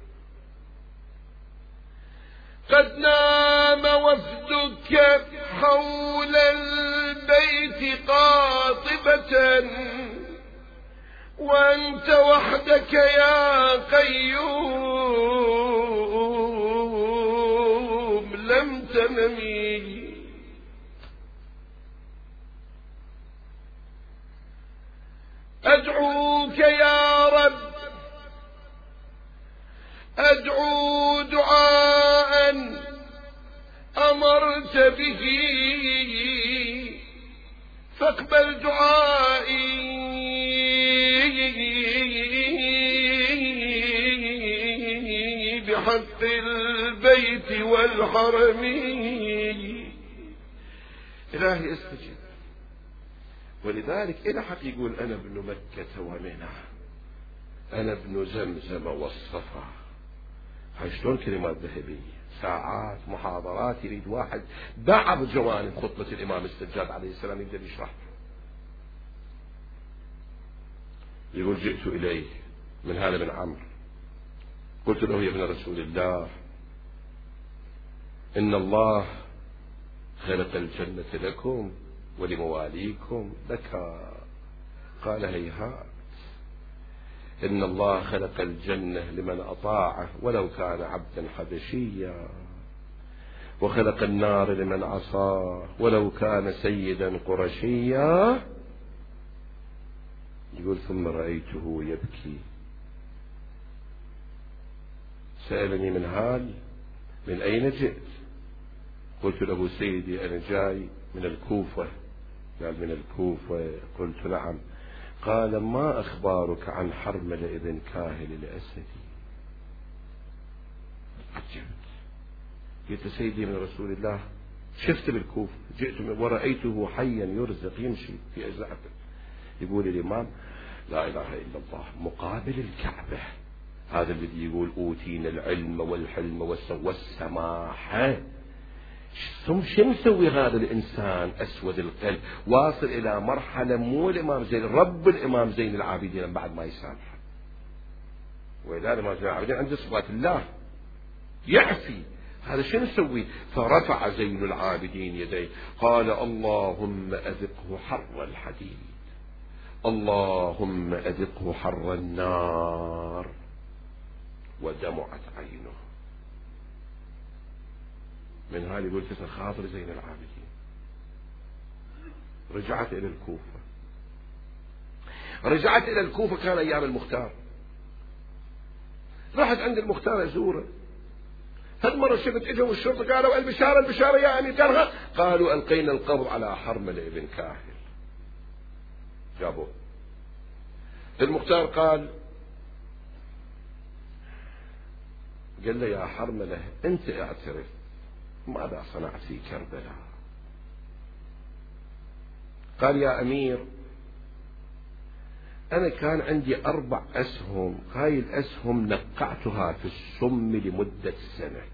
قد نام وفدك حول البيت قاطبة، وأنت وحدك يا قيوم لم تنمي. أدعوك يا رب، أدعو دعاء أمرت به، فاقبل دعائي بحق البيت والحرم. إلهي استجب. ولذلك إلى حق يقول أنا ابن مكة ومنى، أنا ابن زمزم والصفا. هاي شلون كلمات ذهبية، ساعات محاضرات يريد واحد بعض جوانب خطبة الإمام السجاد عليه السلام يقدر يشرح. يقول جئت إليه من هذا من عمرو، قلت له يا ابن رسول الله إن الله خلق الجنة لكم ولمواليكم. بكى قال هيهات، إن الله خلق الجنة لمن أطاعه ولو كان عبدا حبشيا، وخلق النار لمن عصاه ولو كان سيدا قرشيا. يقول ثم رأيته يبكي، سألني من هال من أين جئت؟ قلت له سيدي أنا جاي من الكوفة. قال من الكوفة؟ قلت نعم. قال ما أخبارك عن حرملة ابن كاهل الأسدي؟ عجبت، قلت سيدي من رسول الله شفت بالكوفة، جئت ورأيته حيا يرزق يمشي في أجزعته. يقول الإمام لا إله إلا الله مقابل الكعبة، هذا الذي يقول أوتينا العلم والحلم والسماحة. ثم شو مسوي هذا الإنسان أسود القلب، واصل إلى مرحلة مو الإمام زين، رب الإمام زين العابدين بعد ما يسامحه. وإذا الإمام زين العابدين عنده صفات الله يعفي، هذا شو نسوي؟ فرفع زين العابدين يديه قال اللهم أذقه حر الحديد، اللهم أذقه حر النار، ودمعت عينه. من هذه يقول كسر خاطر زين العابدين. رجعت إلى الكوفة، رجعت إلى الكوفة كان أيام المختار، رحت عند المختار أزوره. هالمرة شفت إجوا الشرطة قالوا البشارة البشارة يا أمير كرهة، قالوا ألقينا القبض على حرملة ابن كاهل. جابوه المختار قال قال له يا حرملة أنت اعترف ماذا صنعت في كربلاء؟ قال يا أمير أنا كان عندي أربع أسهم، هاي الأسهم نقعتها في السم لمدة سنة،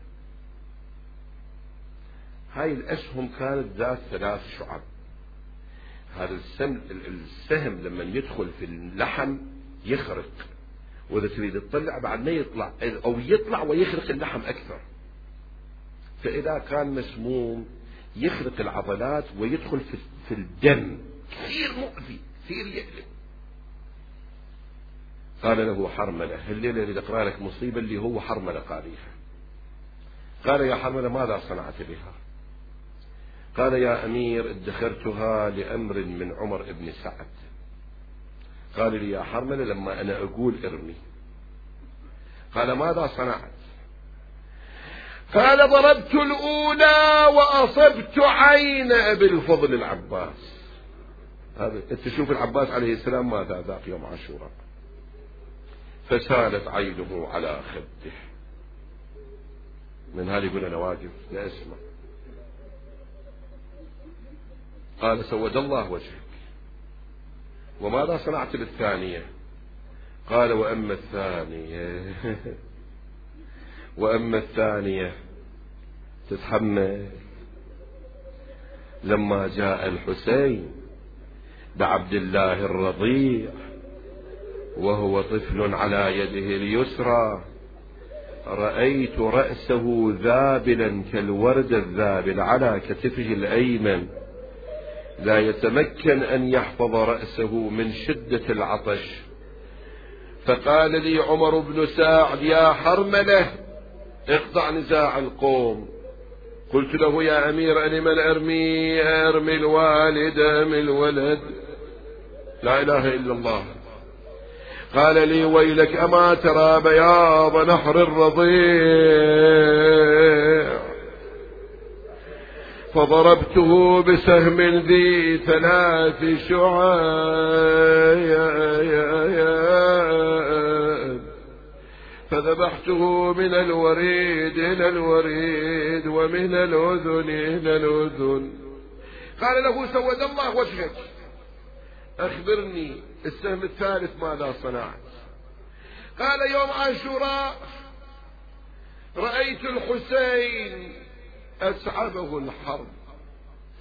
هاي الأسهم كانت ذات ثلاث شعب. هذا السم السهم لما يدخل في اللحم يخرق، وإذا تريد تطلع بعد ما يطلع أو يطلع ويخرق اللحم أكثر، فإذا كان مسموم يخرق العضلات ويدخل في الدم، كثير مؤذي كثير يألم. قال له حرملة الليلة اللي أقرأ لك مصيبة اللي هو حرملة قاليها. قال يا حرملة ماذا صنعت بها؟ قال يا أمير ادخرتها لأمر من عمر بن سعد. قال لي يا حرملة لما أنا أقول ارمي. قال ماذا صنعت؟ قال ضربت الأولى وأصبت عين أبي الفضل العباس. هذا تشوف العباس عليه السلام ماذا ذاق يوم عاشوراء، فسالت عينه على خده. من هذا يقول أنا واقف لا أسمع. قال سود الله وجهك، وماذا صنعت بالثانية؟ قال وأما الثانية وأما الثانية تتحمل لما جاء الحسين بعبد الله الرضيع وهو طفل على يده اليسرى، رأيت رأسه ذابلا كالورد الذابل على كتفه الأيمن، لا يتمكن أن يحفظ رأسه من شدة العطش. فقال لي عمر بن سعد يا حرملة اقطع نزاع القوم. قلت له يا أمير أنا من أرمي؟ أرمي الوالد أرمي الولد؟ لا إله إلا الله. قال لي ويلك أما ترى بياض نحر الرضيع؟ فضربته بسهم ذي ثلاث شعاب، فذبحته من الوريد إلى الوريد ومن الأذن إلى الأذن. قال له سود الله وجهك، أخبرني السهم الثالث ماذا صنعت؟ قال يوم عاشوراء رأيت الحسين أسعبه الحرب،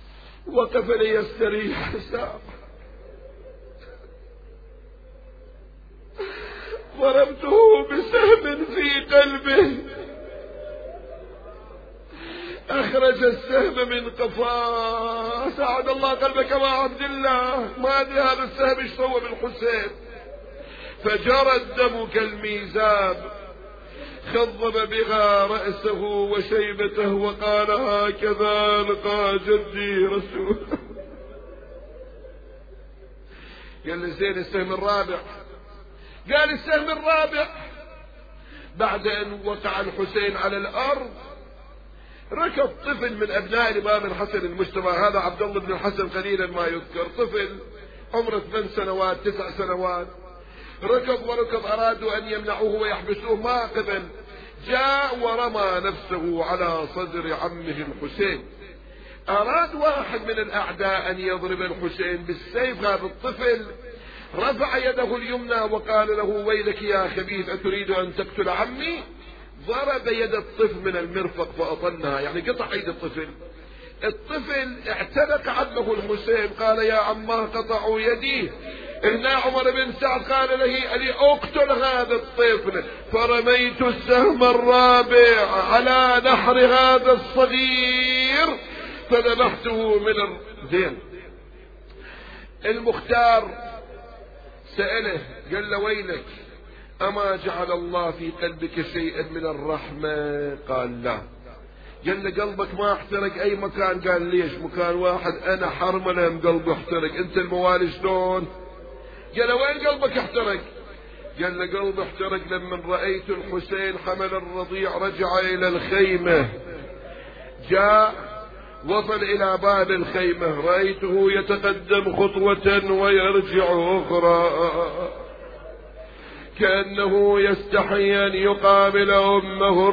وقف ليستريح ساعة، ضربته بسهم في قلبه، أخرج السهم من قفاه. سعد الله قلبك يا عبد الله، ما أدري هذا السهم ايش سوى بالحسين، فجرى الدم كالميزاب، خضب بها رأسه وشيبته وقال هكذا لقى جدي رسول. قال لي زين السهم الرابع، قال السهم الرابع بعد أن وقع الحسين على الأرض ركض طفل من أبناء الإمام الحسن المجتمع، هذا عبد الله بن الحسن قليلا ما يذكر، طفل عمره ثمان سنوات تسع سنوات، ركض وركض، أرادوا أن يمنعوه ويحبسوه ما قبل، جاء ورمى نفسه على صدر عمه الحسين. أراد واحد من الأعداء أن يضرب الحسين بالسيف، هذا الطفل رفع يده اليمنى وقال له ويلك يا خبيث أتريد أن تقتل عمي؟ ضرب يد الطفل من المرفق فأطلها، يعني قطع يد الطفل. الطفل اعتنق عمه الحسين قال يا عماه قطعوا يدي. هنا عمر بن سعد قال له ألي أقتل هذا الطفل، فرميت السهم الرابع على نحر هذا الصغير فذبحته من الزين. المختار سأله قال له ويلك أما جعل الله في قلبك شيئا من الرحمة؟ قال لا. قال له قلبك ما احترق أي مكان؟ قال ليش؟ مكان واحد أنا حرمنا من قلبه احترق، أنت الموالي شلون؟ قال له وين قلبك احترق؟ قال له قلبي احترق لما رأيت الحسين حمل الرضيع رجع إلى الخيمة، جاء وصل إلى باب الخيمة رأيته يتقدم خطوة ويرجع أخرى كأنه يستحي أن يقابل أمه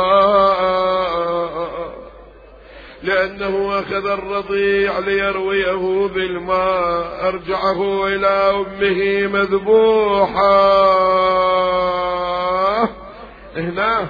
الرضاع، لأنه أخذ الرضيع ليرويه بالماء، أرجعه إلى أمه مذبوحا. هنا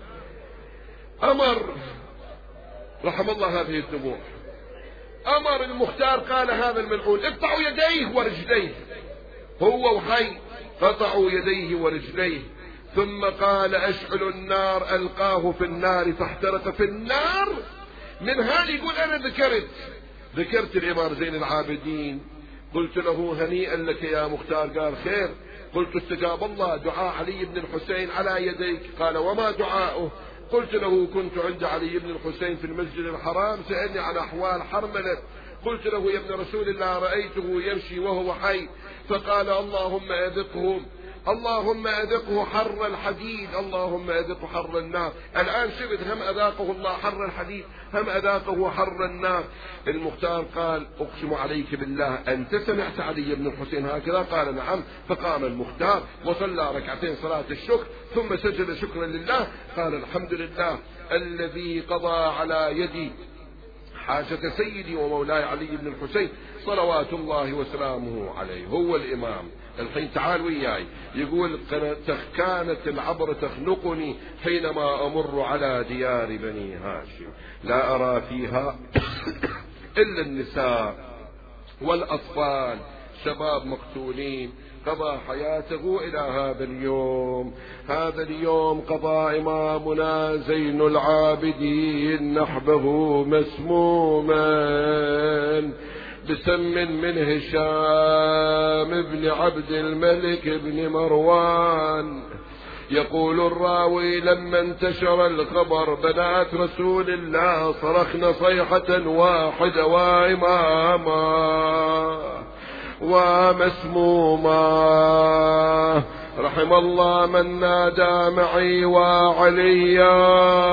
أمر رحم الله هذه الدموع، أمر المختار قال هذا الملعون اقطعوا يديه ورجليه، هو وحي قطعوا يديه ورجليه، ثم قال اشعلوا النار، ألقاه في النار فاحترق في النار. من هذا يقول أنا ذكرت ذكرت الإمام زين العابدين، قلت له هنيئا لك يا مختار، قال خير، قلت استجاب الله دعاء علي بن الحسين على يديك، قال وما دعاؤه؟ قلت له كنت عند علي بن الحسين في المسجد الحرام سألني عن أحوال حرملة، قلت له يا ابن رسول الله رأيته يمشي وهو حي، فقال اللهم أذقه اللهم أذقه حر الحديد، اللهم أذقه حر النار. الآن شفت هم أذاقه الله حر الحديد هم أذاقه حر النار. المختار قال أقسم عليك بالله أنت سمعت علي بن الحسين هكذا؟ قال نعم. فقام المختار وصلى ركعتين صلاة الشكر ثم سجد شكرا لله، قال الحمد لله الذي قضى على يدي حاجة سيدي ومولاي علي بن الحسين صلوات الله وسلامه عليه. هو الإمام الحين تعال وياي يقول كانت العبر تخنقني حينما أمر على ديار بني هاشم، لا أرى فيها إلا النساء والأطفال، شباب مقتولين، قضى حياته إلى هذا اليوم. هذا اليوم قضى إمامنا زين العابدين نحبه مسموما بسم من هشام بن عبد الملك بن مروان. يقول الراوي لما انتشر الخبر بنات رسول الله صرخن صيحة واحدة وإماما ومسموما، رحم الله من نادى معي وعليا.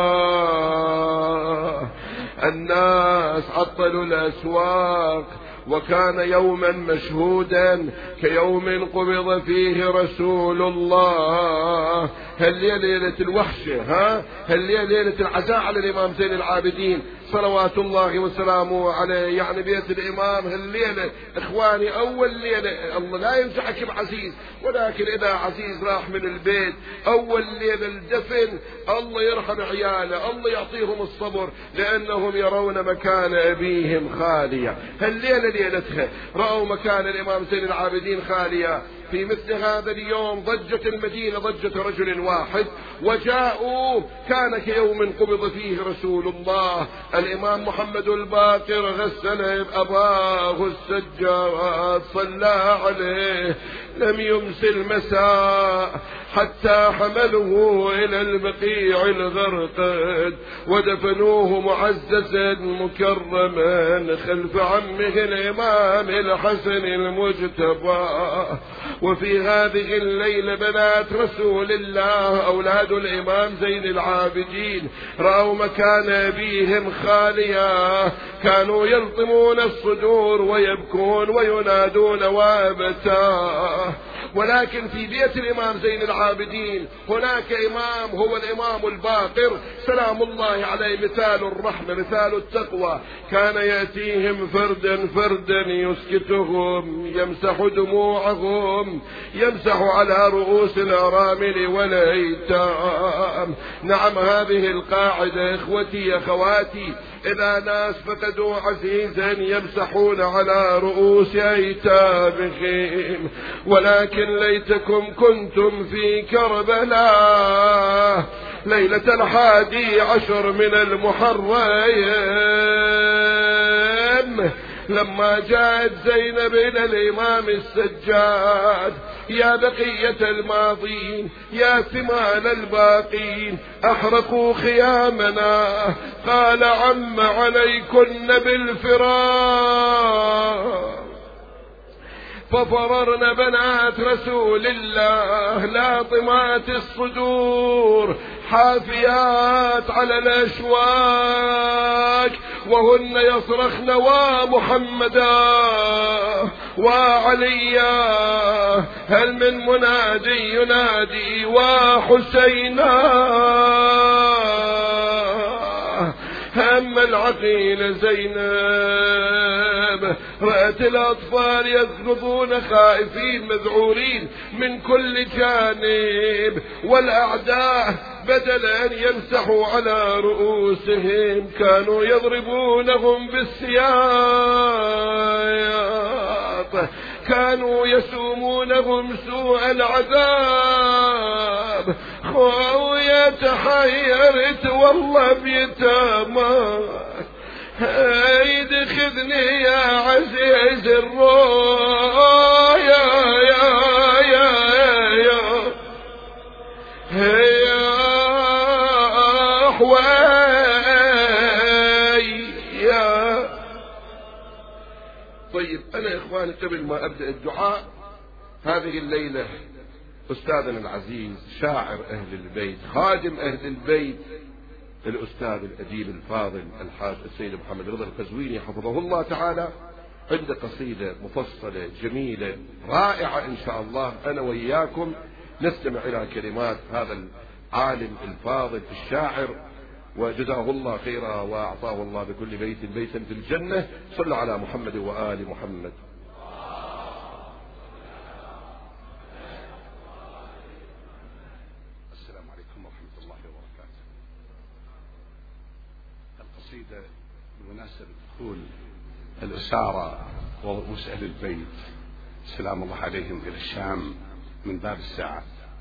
الناس عطلوا الأسواق، وكان يوما مشهودا كيوم قبض فيه رسول الله. هل هي ليلة الوحشة؟ ها هل هي ليلة العزاء على الإمام زين العابدين صلوات الله وسلامه عليه؟ يعني بيت الإمام هالليلة إخواني أول ليلة، الله لا يمسحك بعزيز، ولكن إذا عزيز راح من البيت أول ليلة الدفن الله يرحم عياله، الله يعطيهم الصبر لأنهم يرون مكان أبيهم خالية. هالليلة ليلتها رأوا مكان الإمام زين العابدين خالية. في مثل هذا اليوم ضجت المدينة ضجة رجل واحد، وجاءوا كان كيوم قبض فيه رسول الله. الإمام محمد الباقر غسل أباه السجاد صلى عليه، لم يمس المساء حتى حملوه إلى البقيع الغرقد ودفنوه معززا مكرما خلف عمه الإمام الحسن المجتبى. وفي هذه الليلة بنات رسول الله أولاد الإمام زين العابدين رأوا مكان أبيهم خاليا، كانوا يلطمون الصدور ويبكون وينادون وابتاه. ولكن في بيت الإمام زين العابدين هناك إمام هو الإمام الباقر سلام الله عليه، مثال الرحمة مثال التقوى، كان يأتيهم فردا فردا يسكتهم، يمسح دموعهم، يمسح على رؤوس الأرامل والأيتام. نعم هذه القاعدة إخوتي أخواتي، إذا ناس فقدوا عزيزا يمسحون على رؤوس أيتامهم. ولكن ليتكم كنتم في كربلاء ليلة الحادي عشر من المحرم لما جاءت زينب إلى الإمام السجاد، يا بقية الماضين يا ثمال الباقين أحرقوا خيامنا، قال عم عليكن بالفرار. ففررن بنات رسول الله لاطمات الصدور حافيات على الأشواك وهن يصرخن ومحمدا وعليا، هل من منادي ينادي وحسينا. هم العقيل زينب رأت الأطفال يسقطون خائفين مذعورين من كل جانب، والأعداء بدل أن يمسحوا على رؤوسهم كانوا يضربونهم بالسياط، كانوا يسومونهم سوء العذاب. خويا تحيرت والله بيتامك، هيد خذني يا عزيز الروح يا يا يا يا يا حويا. طيب أنا إخواني قبل ما أبدأ الدعاء، هذه الليلة أستاذنا العزيز شاعر أهل البيت خادم أهل البيت الأستاذ الأديب الفاضل الحاج السيد محمد رضا القزويني حفظه الله تعالى عند قصيدة مفصلة جميلة رائعة إن شاء الله أنا وإياكم نستمع إلى كلمات هذا العالم الفاضل الشاعر، وجزاه الله خيرا وأعطاه الله بكل بيت بيتا في الجنة. صلوا على محمد وآل محمد. السلام عليكم ورحمة الله وبركاته. القصيدة بمناسبة دخول الأسارة ورؤوس أهل البيت سلام الله عليهم إلى الشام من باب الساعة.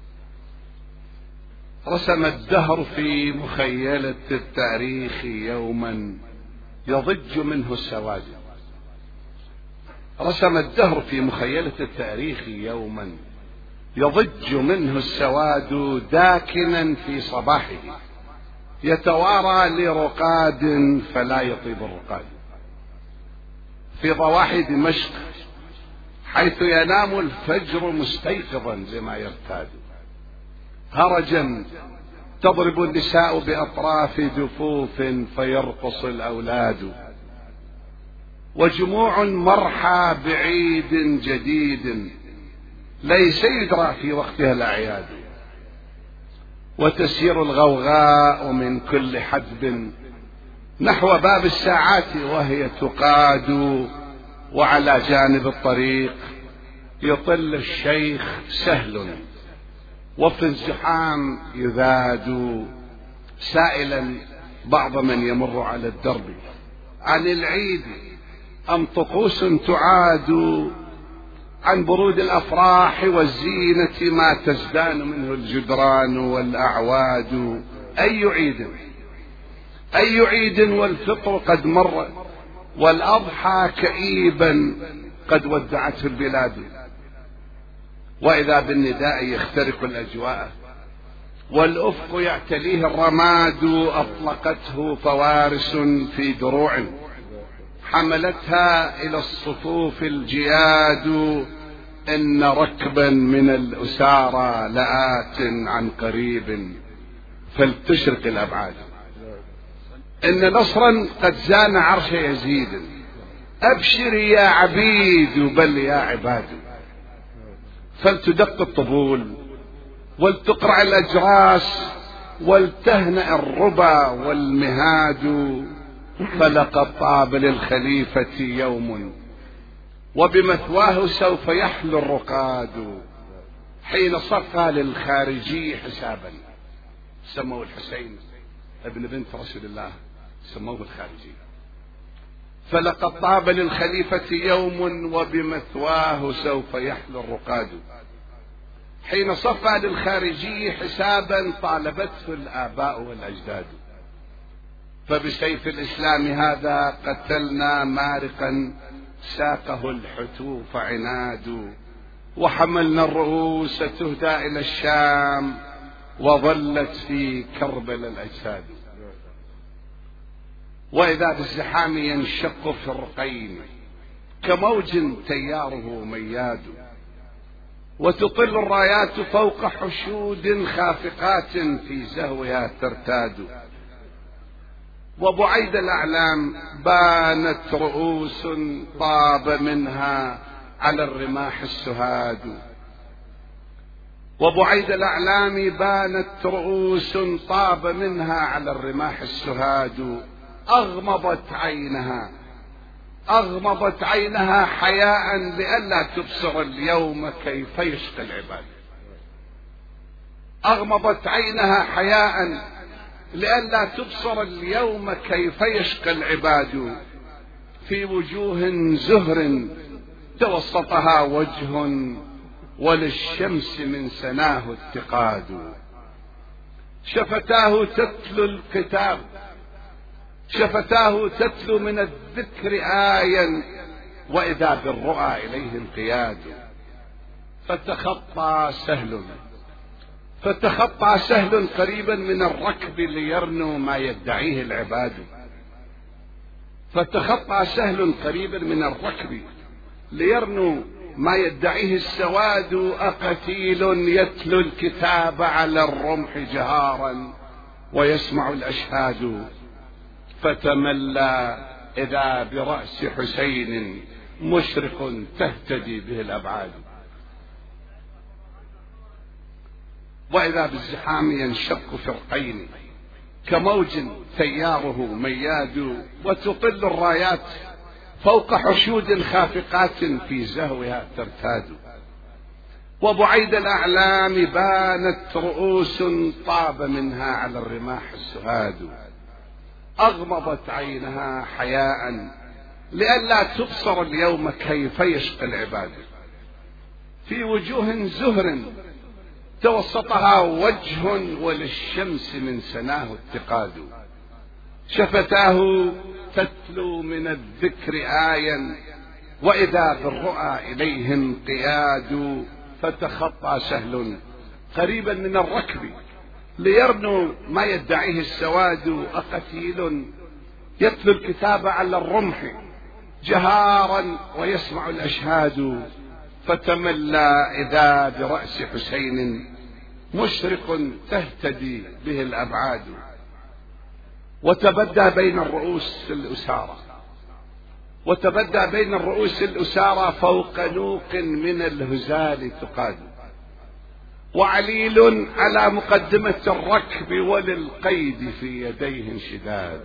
رسم الدهر في مخيلة التاريخ يوما يضج منه السواد، رسم الدهر في مخيلة التاريخ يوما يضج منه السواد داكنا في صباحه يتوارى لرقاد فلا يطيب الرقاد. في ضواحي دمشق حيث ينام الفجر مستيقظا لما يرتاد، هرجا تضرب النساء بأطراف جفوف فيرقص الأولاد، وجموع مرحى بعيد جديد ليس يدرى في وقتها الأعياد، وتسير الغوغاء من كل حدب نحو باب الساعات وهي تقاد، وعلى جانب الطريق يطل الشيخ سهل وفي الزحام يذاد، سائلا بعض من يمر على الدرب عن العيد أم طقوس تعاد، عن برود الأفراح والزينة ما تزدان منه الجدران والأعواد. أي عيد أي عيد والفطر قد مر، والأضحى كئيبا قد ودعته البلاد. وإذا بالنداء يخترق الأجواء، والأفق يعتليه الرماد. أطلقته فوارس في دروع حملتها إلى الصفوف الجياد. إن ركبا من الأسارى لآت عن قريب فلتشرق الأبعاد. إن نصرا قد زان عرش يزيد، أبشر يا عبيد بل يا عباد. فلتدق الطبول ولتقرع الأجراس ولتهنأ الربا والمهاد. فلقد طاب للخليفة يوم وبمثواه سوف يحلو الرقاد. حين صفى للخارجي حسابا، سموه الحسين ابن بنت رسول الله، سموه الخارجي. فلقد طاب للخليفة يوم وبمثواه سوف يحلو الرقاد. حين صفى للخارجي حسابا طالبته الآباء والأجداد. فبسيف الإسلام هذا قتلنا مارقا ساقه الحتوف عناد. وحملنا الرؤوس تهدى إلى الشام وظلت في كربلاء الأجساد. وإذا بالزحام ينشق فرقين كموج تياره مياد. وتطل الرايات فوق حشود خافقات في زهوها ترتاد. وبعيد الأعلام بانت رؤوس طاب منها على الرماح السهاد. وبعيد الأعلام بانت رؤوس طاب منها على الرماح السهاد. أغمضت عينها أغمضت عينها حياء لئلا تبصر اليوم كيف يشقى العباد. أغمضت عينها حياء لئلا تبصر اليوم كيف يشقى العباد. في وجوه زهر توسطها وجه وللشمس من سناه اتقاد. شفتاه تتلو الكتاب شفتاه تتلو من الذكر آيا وإذا بالرؤى إليه انقياد. فتخطى سهل فتخطى سهل قريبا من الركب ليرنو ما يدعيه العباد. فتخطى سهل قريبا من الركب ليرنو ما يدعيه السواد. أقتيل يتلو الكتاب على الرمح جهارا ويسمع الأشهاد. فتملى إذا برأس حسين مشرق تهتدي به الأبعاد. وإذا بالزحام ينشق فرقين كموج تياره مياد. وتطل الرايات فوق حشود خافقات في زهوها ترتاد. وبعيد الأعلام بانت رؤوس طاب منها على الرماح السهاد. أغمضت عينها حياء لئلا تبصر اليوم كيف يشقى العباد. في وجوه زهر توسطها وجه وللشمس من سناه اتقاد. شفتاه تتلو من الذكر آيا وإذا بالرؤى إليه انقياد. فتخطى سهل قريبا من الركب ليرنو ما يدعيه السواد. أقتيل يتلو الكتاب على الرمح جهارا ويسمع الأشهاد. فتملى إذا برأس حسين مشرق تهتدي به الأبعاد. وتبدى بين الرؤوس الأسارى وتبدى بين الرؤوس الأسارى فوق نوق من الهزال تقاد. وعليل على مقدمة الركب وللقيد في يديه انشداد.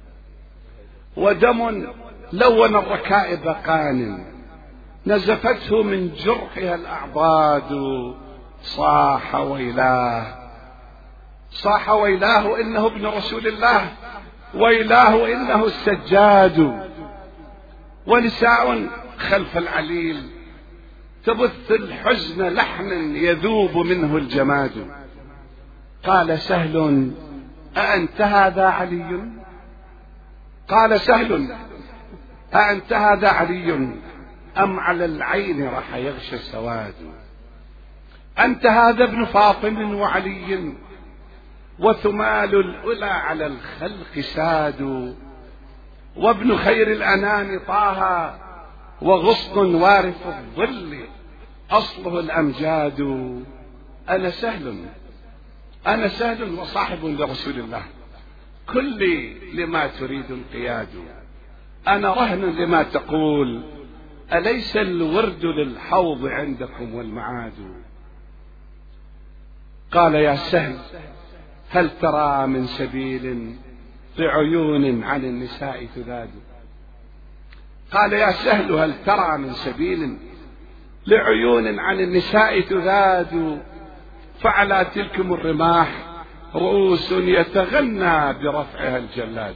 ودم لون الركائب قان نزفته من جرحها الأعضاد. صاح ويلاه صاح ويلاه إنه ابن رسول الله، ويلاه إنه السجاد. ونساء خلف العليل تبث الحزن لحنا يذوب منه الجماد. قال سهل أأنت هذا علي؟ قال سهل أأنت هذا علي أم على العين راح يغشى السواد؟ أنت هذا ابن فاطم وعلي وثمال الأولى على الخلق ساد، وابن خير الأنام طه وغصن وارث الظل أصله الأمجاد. أنا سهل أنا سهل وصاحب لرسول الله، كلي لما تريد انقياد. أنا رهن لما تقول، أليس الورد للحوض عندكم والمعاد؟ قال يا سهل هل ترى من سبيل بعيون عن النساء تذاد؟ قال يا سهل هل ترى من سبيل لعيون عن النساء تذاد؟ فعلى تلكم الرماح رؤوس يتغنى برفعها الجلاد،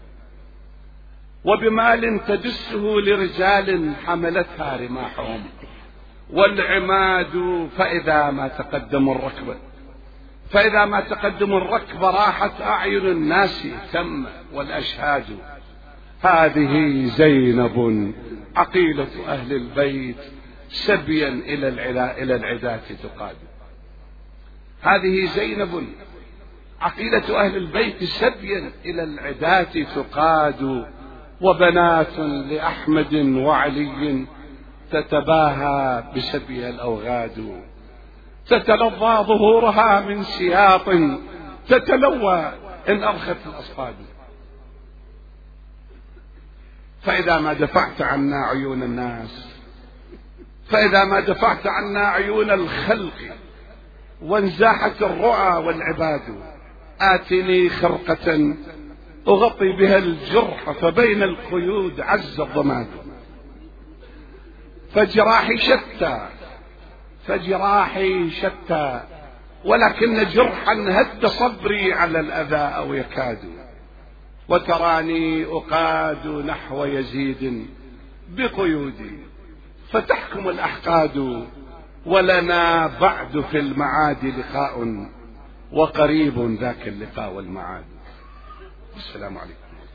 وبمال تدسه لرجال حملتها رماحهم والعماد. فإذا ما تقدموا الركب فإذا ما تقدموا الركب راحت أعين الناس ثم والأشهاد. هذه زينب عقيلة أهل البيت سبيا إلى العلا إلى العداة تقاد. هذه زينب عقيلة أهل البيت سبيا إلى العداة تقاد، وبنات لأحمد وعلي تتباهى بسبيها الأوغاد. تتلظى ظهورها من سياط تتلوى إن أرخت الأصفاد. فإذا ما دفعت عنا عيون الناس فإذا ما دفعت عنا عيون الخلق وانزاحت الرؤى والعباد، آتني خرقة أغطي بها الجرح فبين القيود عز الضماد. فجراحي شتى فجراحي شتى ولكن جرحا هد صبري على الأذى أو يكاد. وتراني أقاد نحو يزيد بقيودي فتحكم الأحقاد، ولنا بعد في المعاد لقاء وقريب ذاك اللقاء والمعاد. السلام عليكم.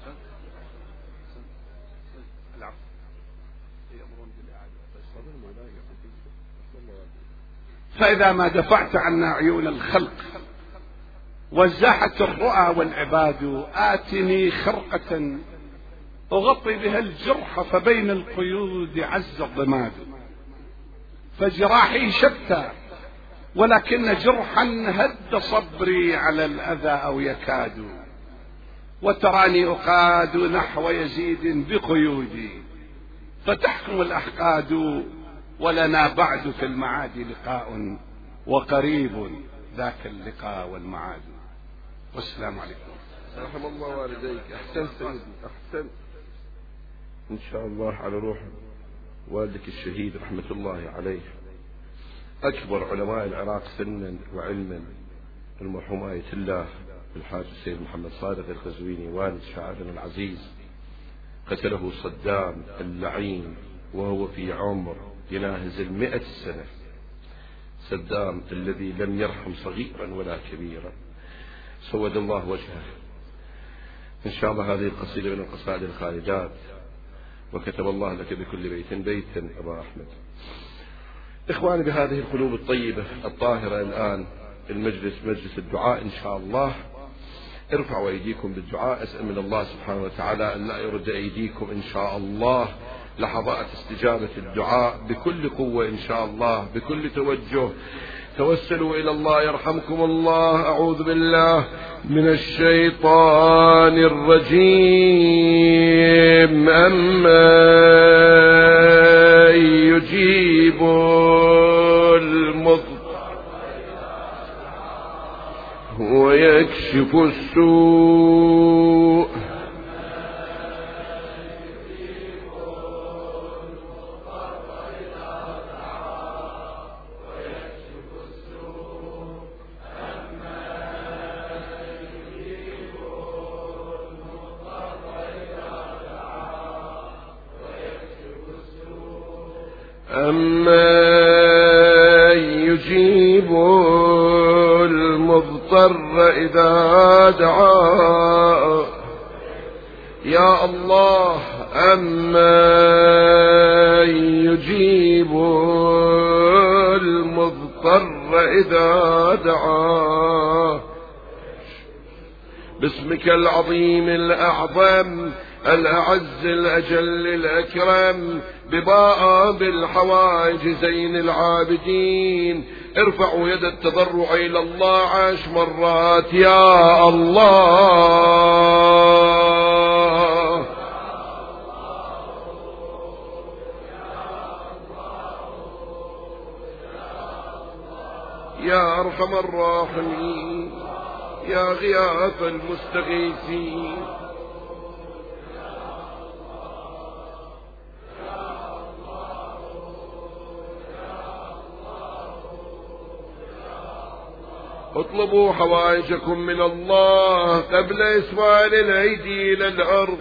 فإذا ما دفعت عنا عيون الخلق وزاحت الرؤى والعباد، آتني خرقة أغطي بها الجرح فبين القيود عز الضماد. فجراحي شتى ولكن جرحا هد صبري على الأذى أو يكاد. وتراني أقاد نحو يزيد بقيودي فتحكم الأحقاد، ولنا بعد في المعاد لقاء وقريب ذاك اللقاء والمعاد. والسلام عليكم. رحم الله والديك. أحسنت سيدي أحسنت. إن شاء الله على روح والدك الشهيد رحمة الله عليه، أكبر علماء العراق سنا وعلما، المرحوم آية الله الحاج السيد محمد صادق القزويني والد شاعرنا العزيز، قتله صدام اللعين وهو في عمر يناهز المئة سنة. صدام الذي لم يرحم صغيرا ولا كبيرا، سود الله وجهه. إن شاء الله هذه القصيدة من القصائد الخالدات، وكتب الله لك بكل بيت بيتا أبا أحمد. إخواني بهذه القلوب الطيبة الطاهرة، الآن المجلس مجلس الدعاء إن شاء الله. ارفعوا أيديكم بالدعاء، أسأل من الله سبحانه وتعالى أن لا يرد أيديكم إن شاء الله. لحظات استجابة الدعاء بكل قوة إن شاء الله، بكل توجه. توسلوا إلى الله يرحمكم الله. أعوذ بالله من الشيطان الرجيم. أما يجيب المضطر ويكشف السوء أما المضطر إذا دعا. يا الله أمن يجيب المضطر إذا دعا. باسمك العظيم الأعظم الأعز الأجل الأكرم بباب الحوائج زين العابدين ارفعوا يد التضرع إلى الله عشر مرات. يا الله يا أرحم الراحمين يا غياث المستغيثين. اطلبوا حوائجكم من الله قبل إسوال الأيدي إلى الأرض.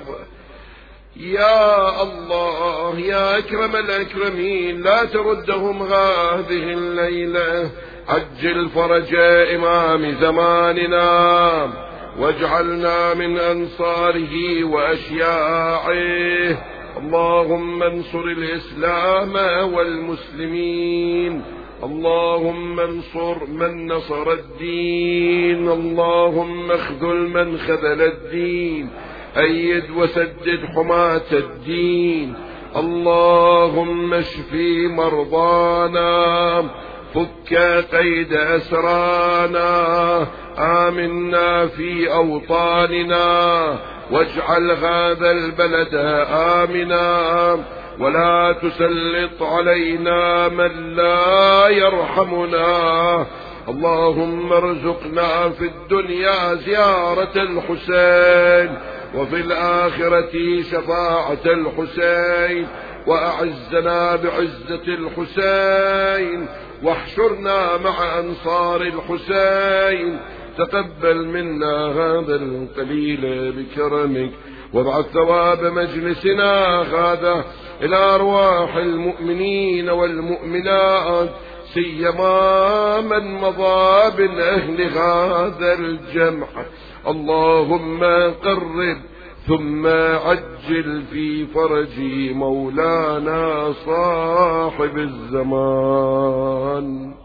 يا الله يا أكرم الأكرمين لا تردهم هذه الليلة. عجل فرج إمام زماننا واجعلنا من أنصاره وأشياعه. اللهم انصر الإسلام والمسلمين. اللهم انصر من نصر الدين. اللهم اخذل من خذل الدين. أيد وسدد حماة الدين. اللهم اشفي مرضانا فك قيد أسرانا. آمنا في أوطاننا واجعل هذا البلد آمنا ولا تسلط علينا من لا يرحمنا. اللهم ارزقنا في الدنيا زيارة الحسين وفي الآخرة شفاعة الحسين وأعزنا بعزة الحسين واحشرنا مع أنصار الحسين. تقبل منا هذا القليل بكرمك وابعث ثواب مجلسنا هذا إلى أرواح المؤمنين والمؤمنات سيما من مضى من أهل هذا الجمع. اللهم قرب ثم عجل في فرج مولانا صاحب الزمان.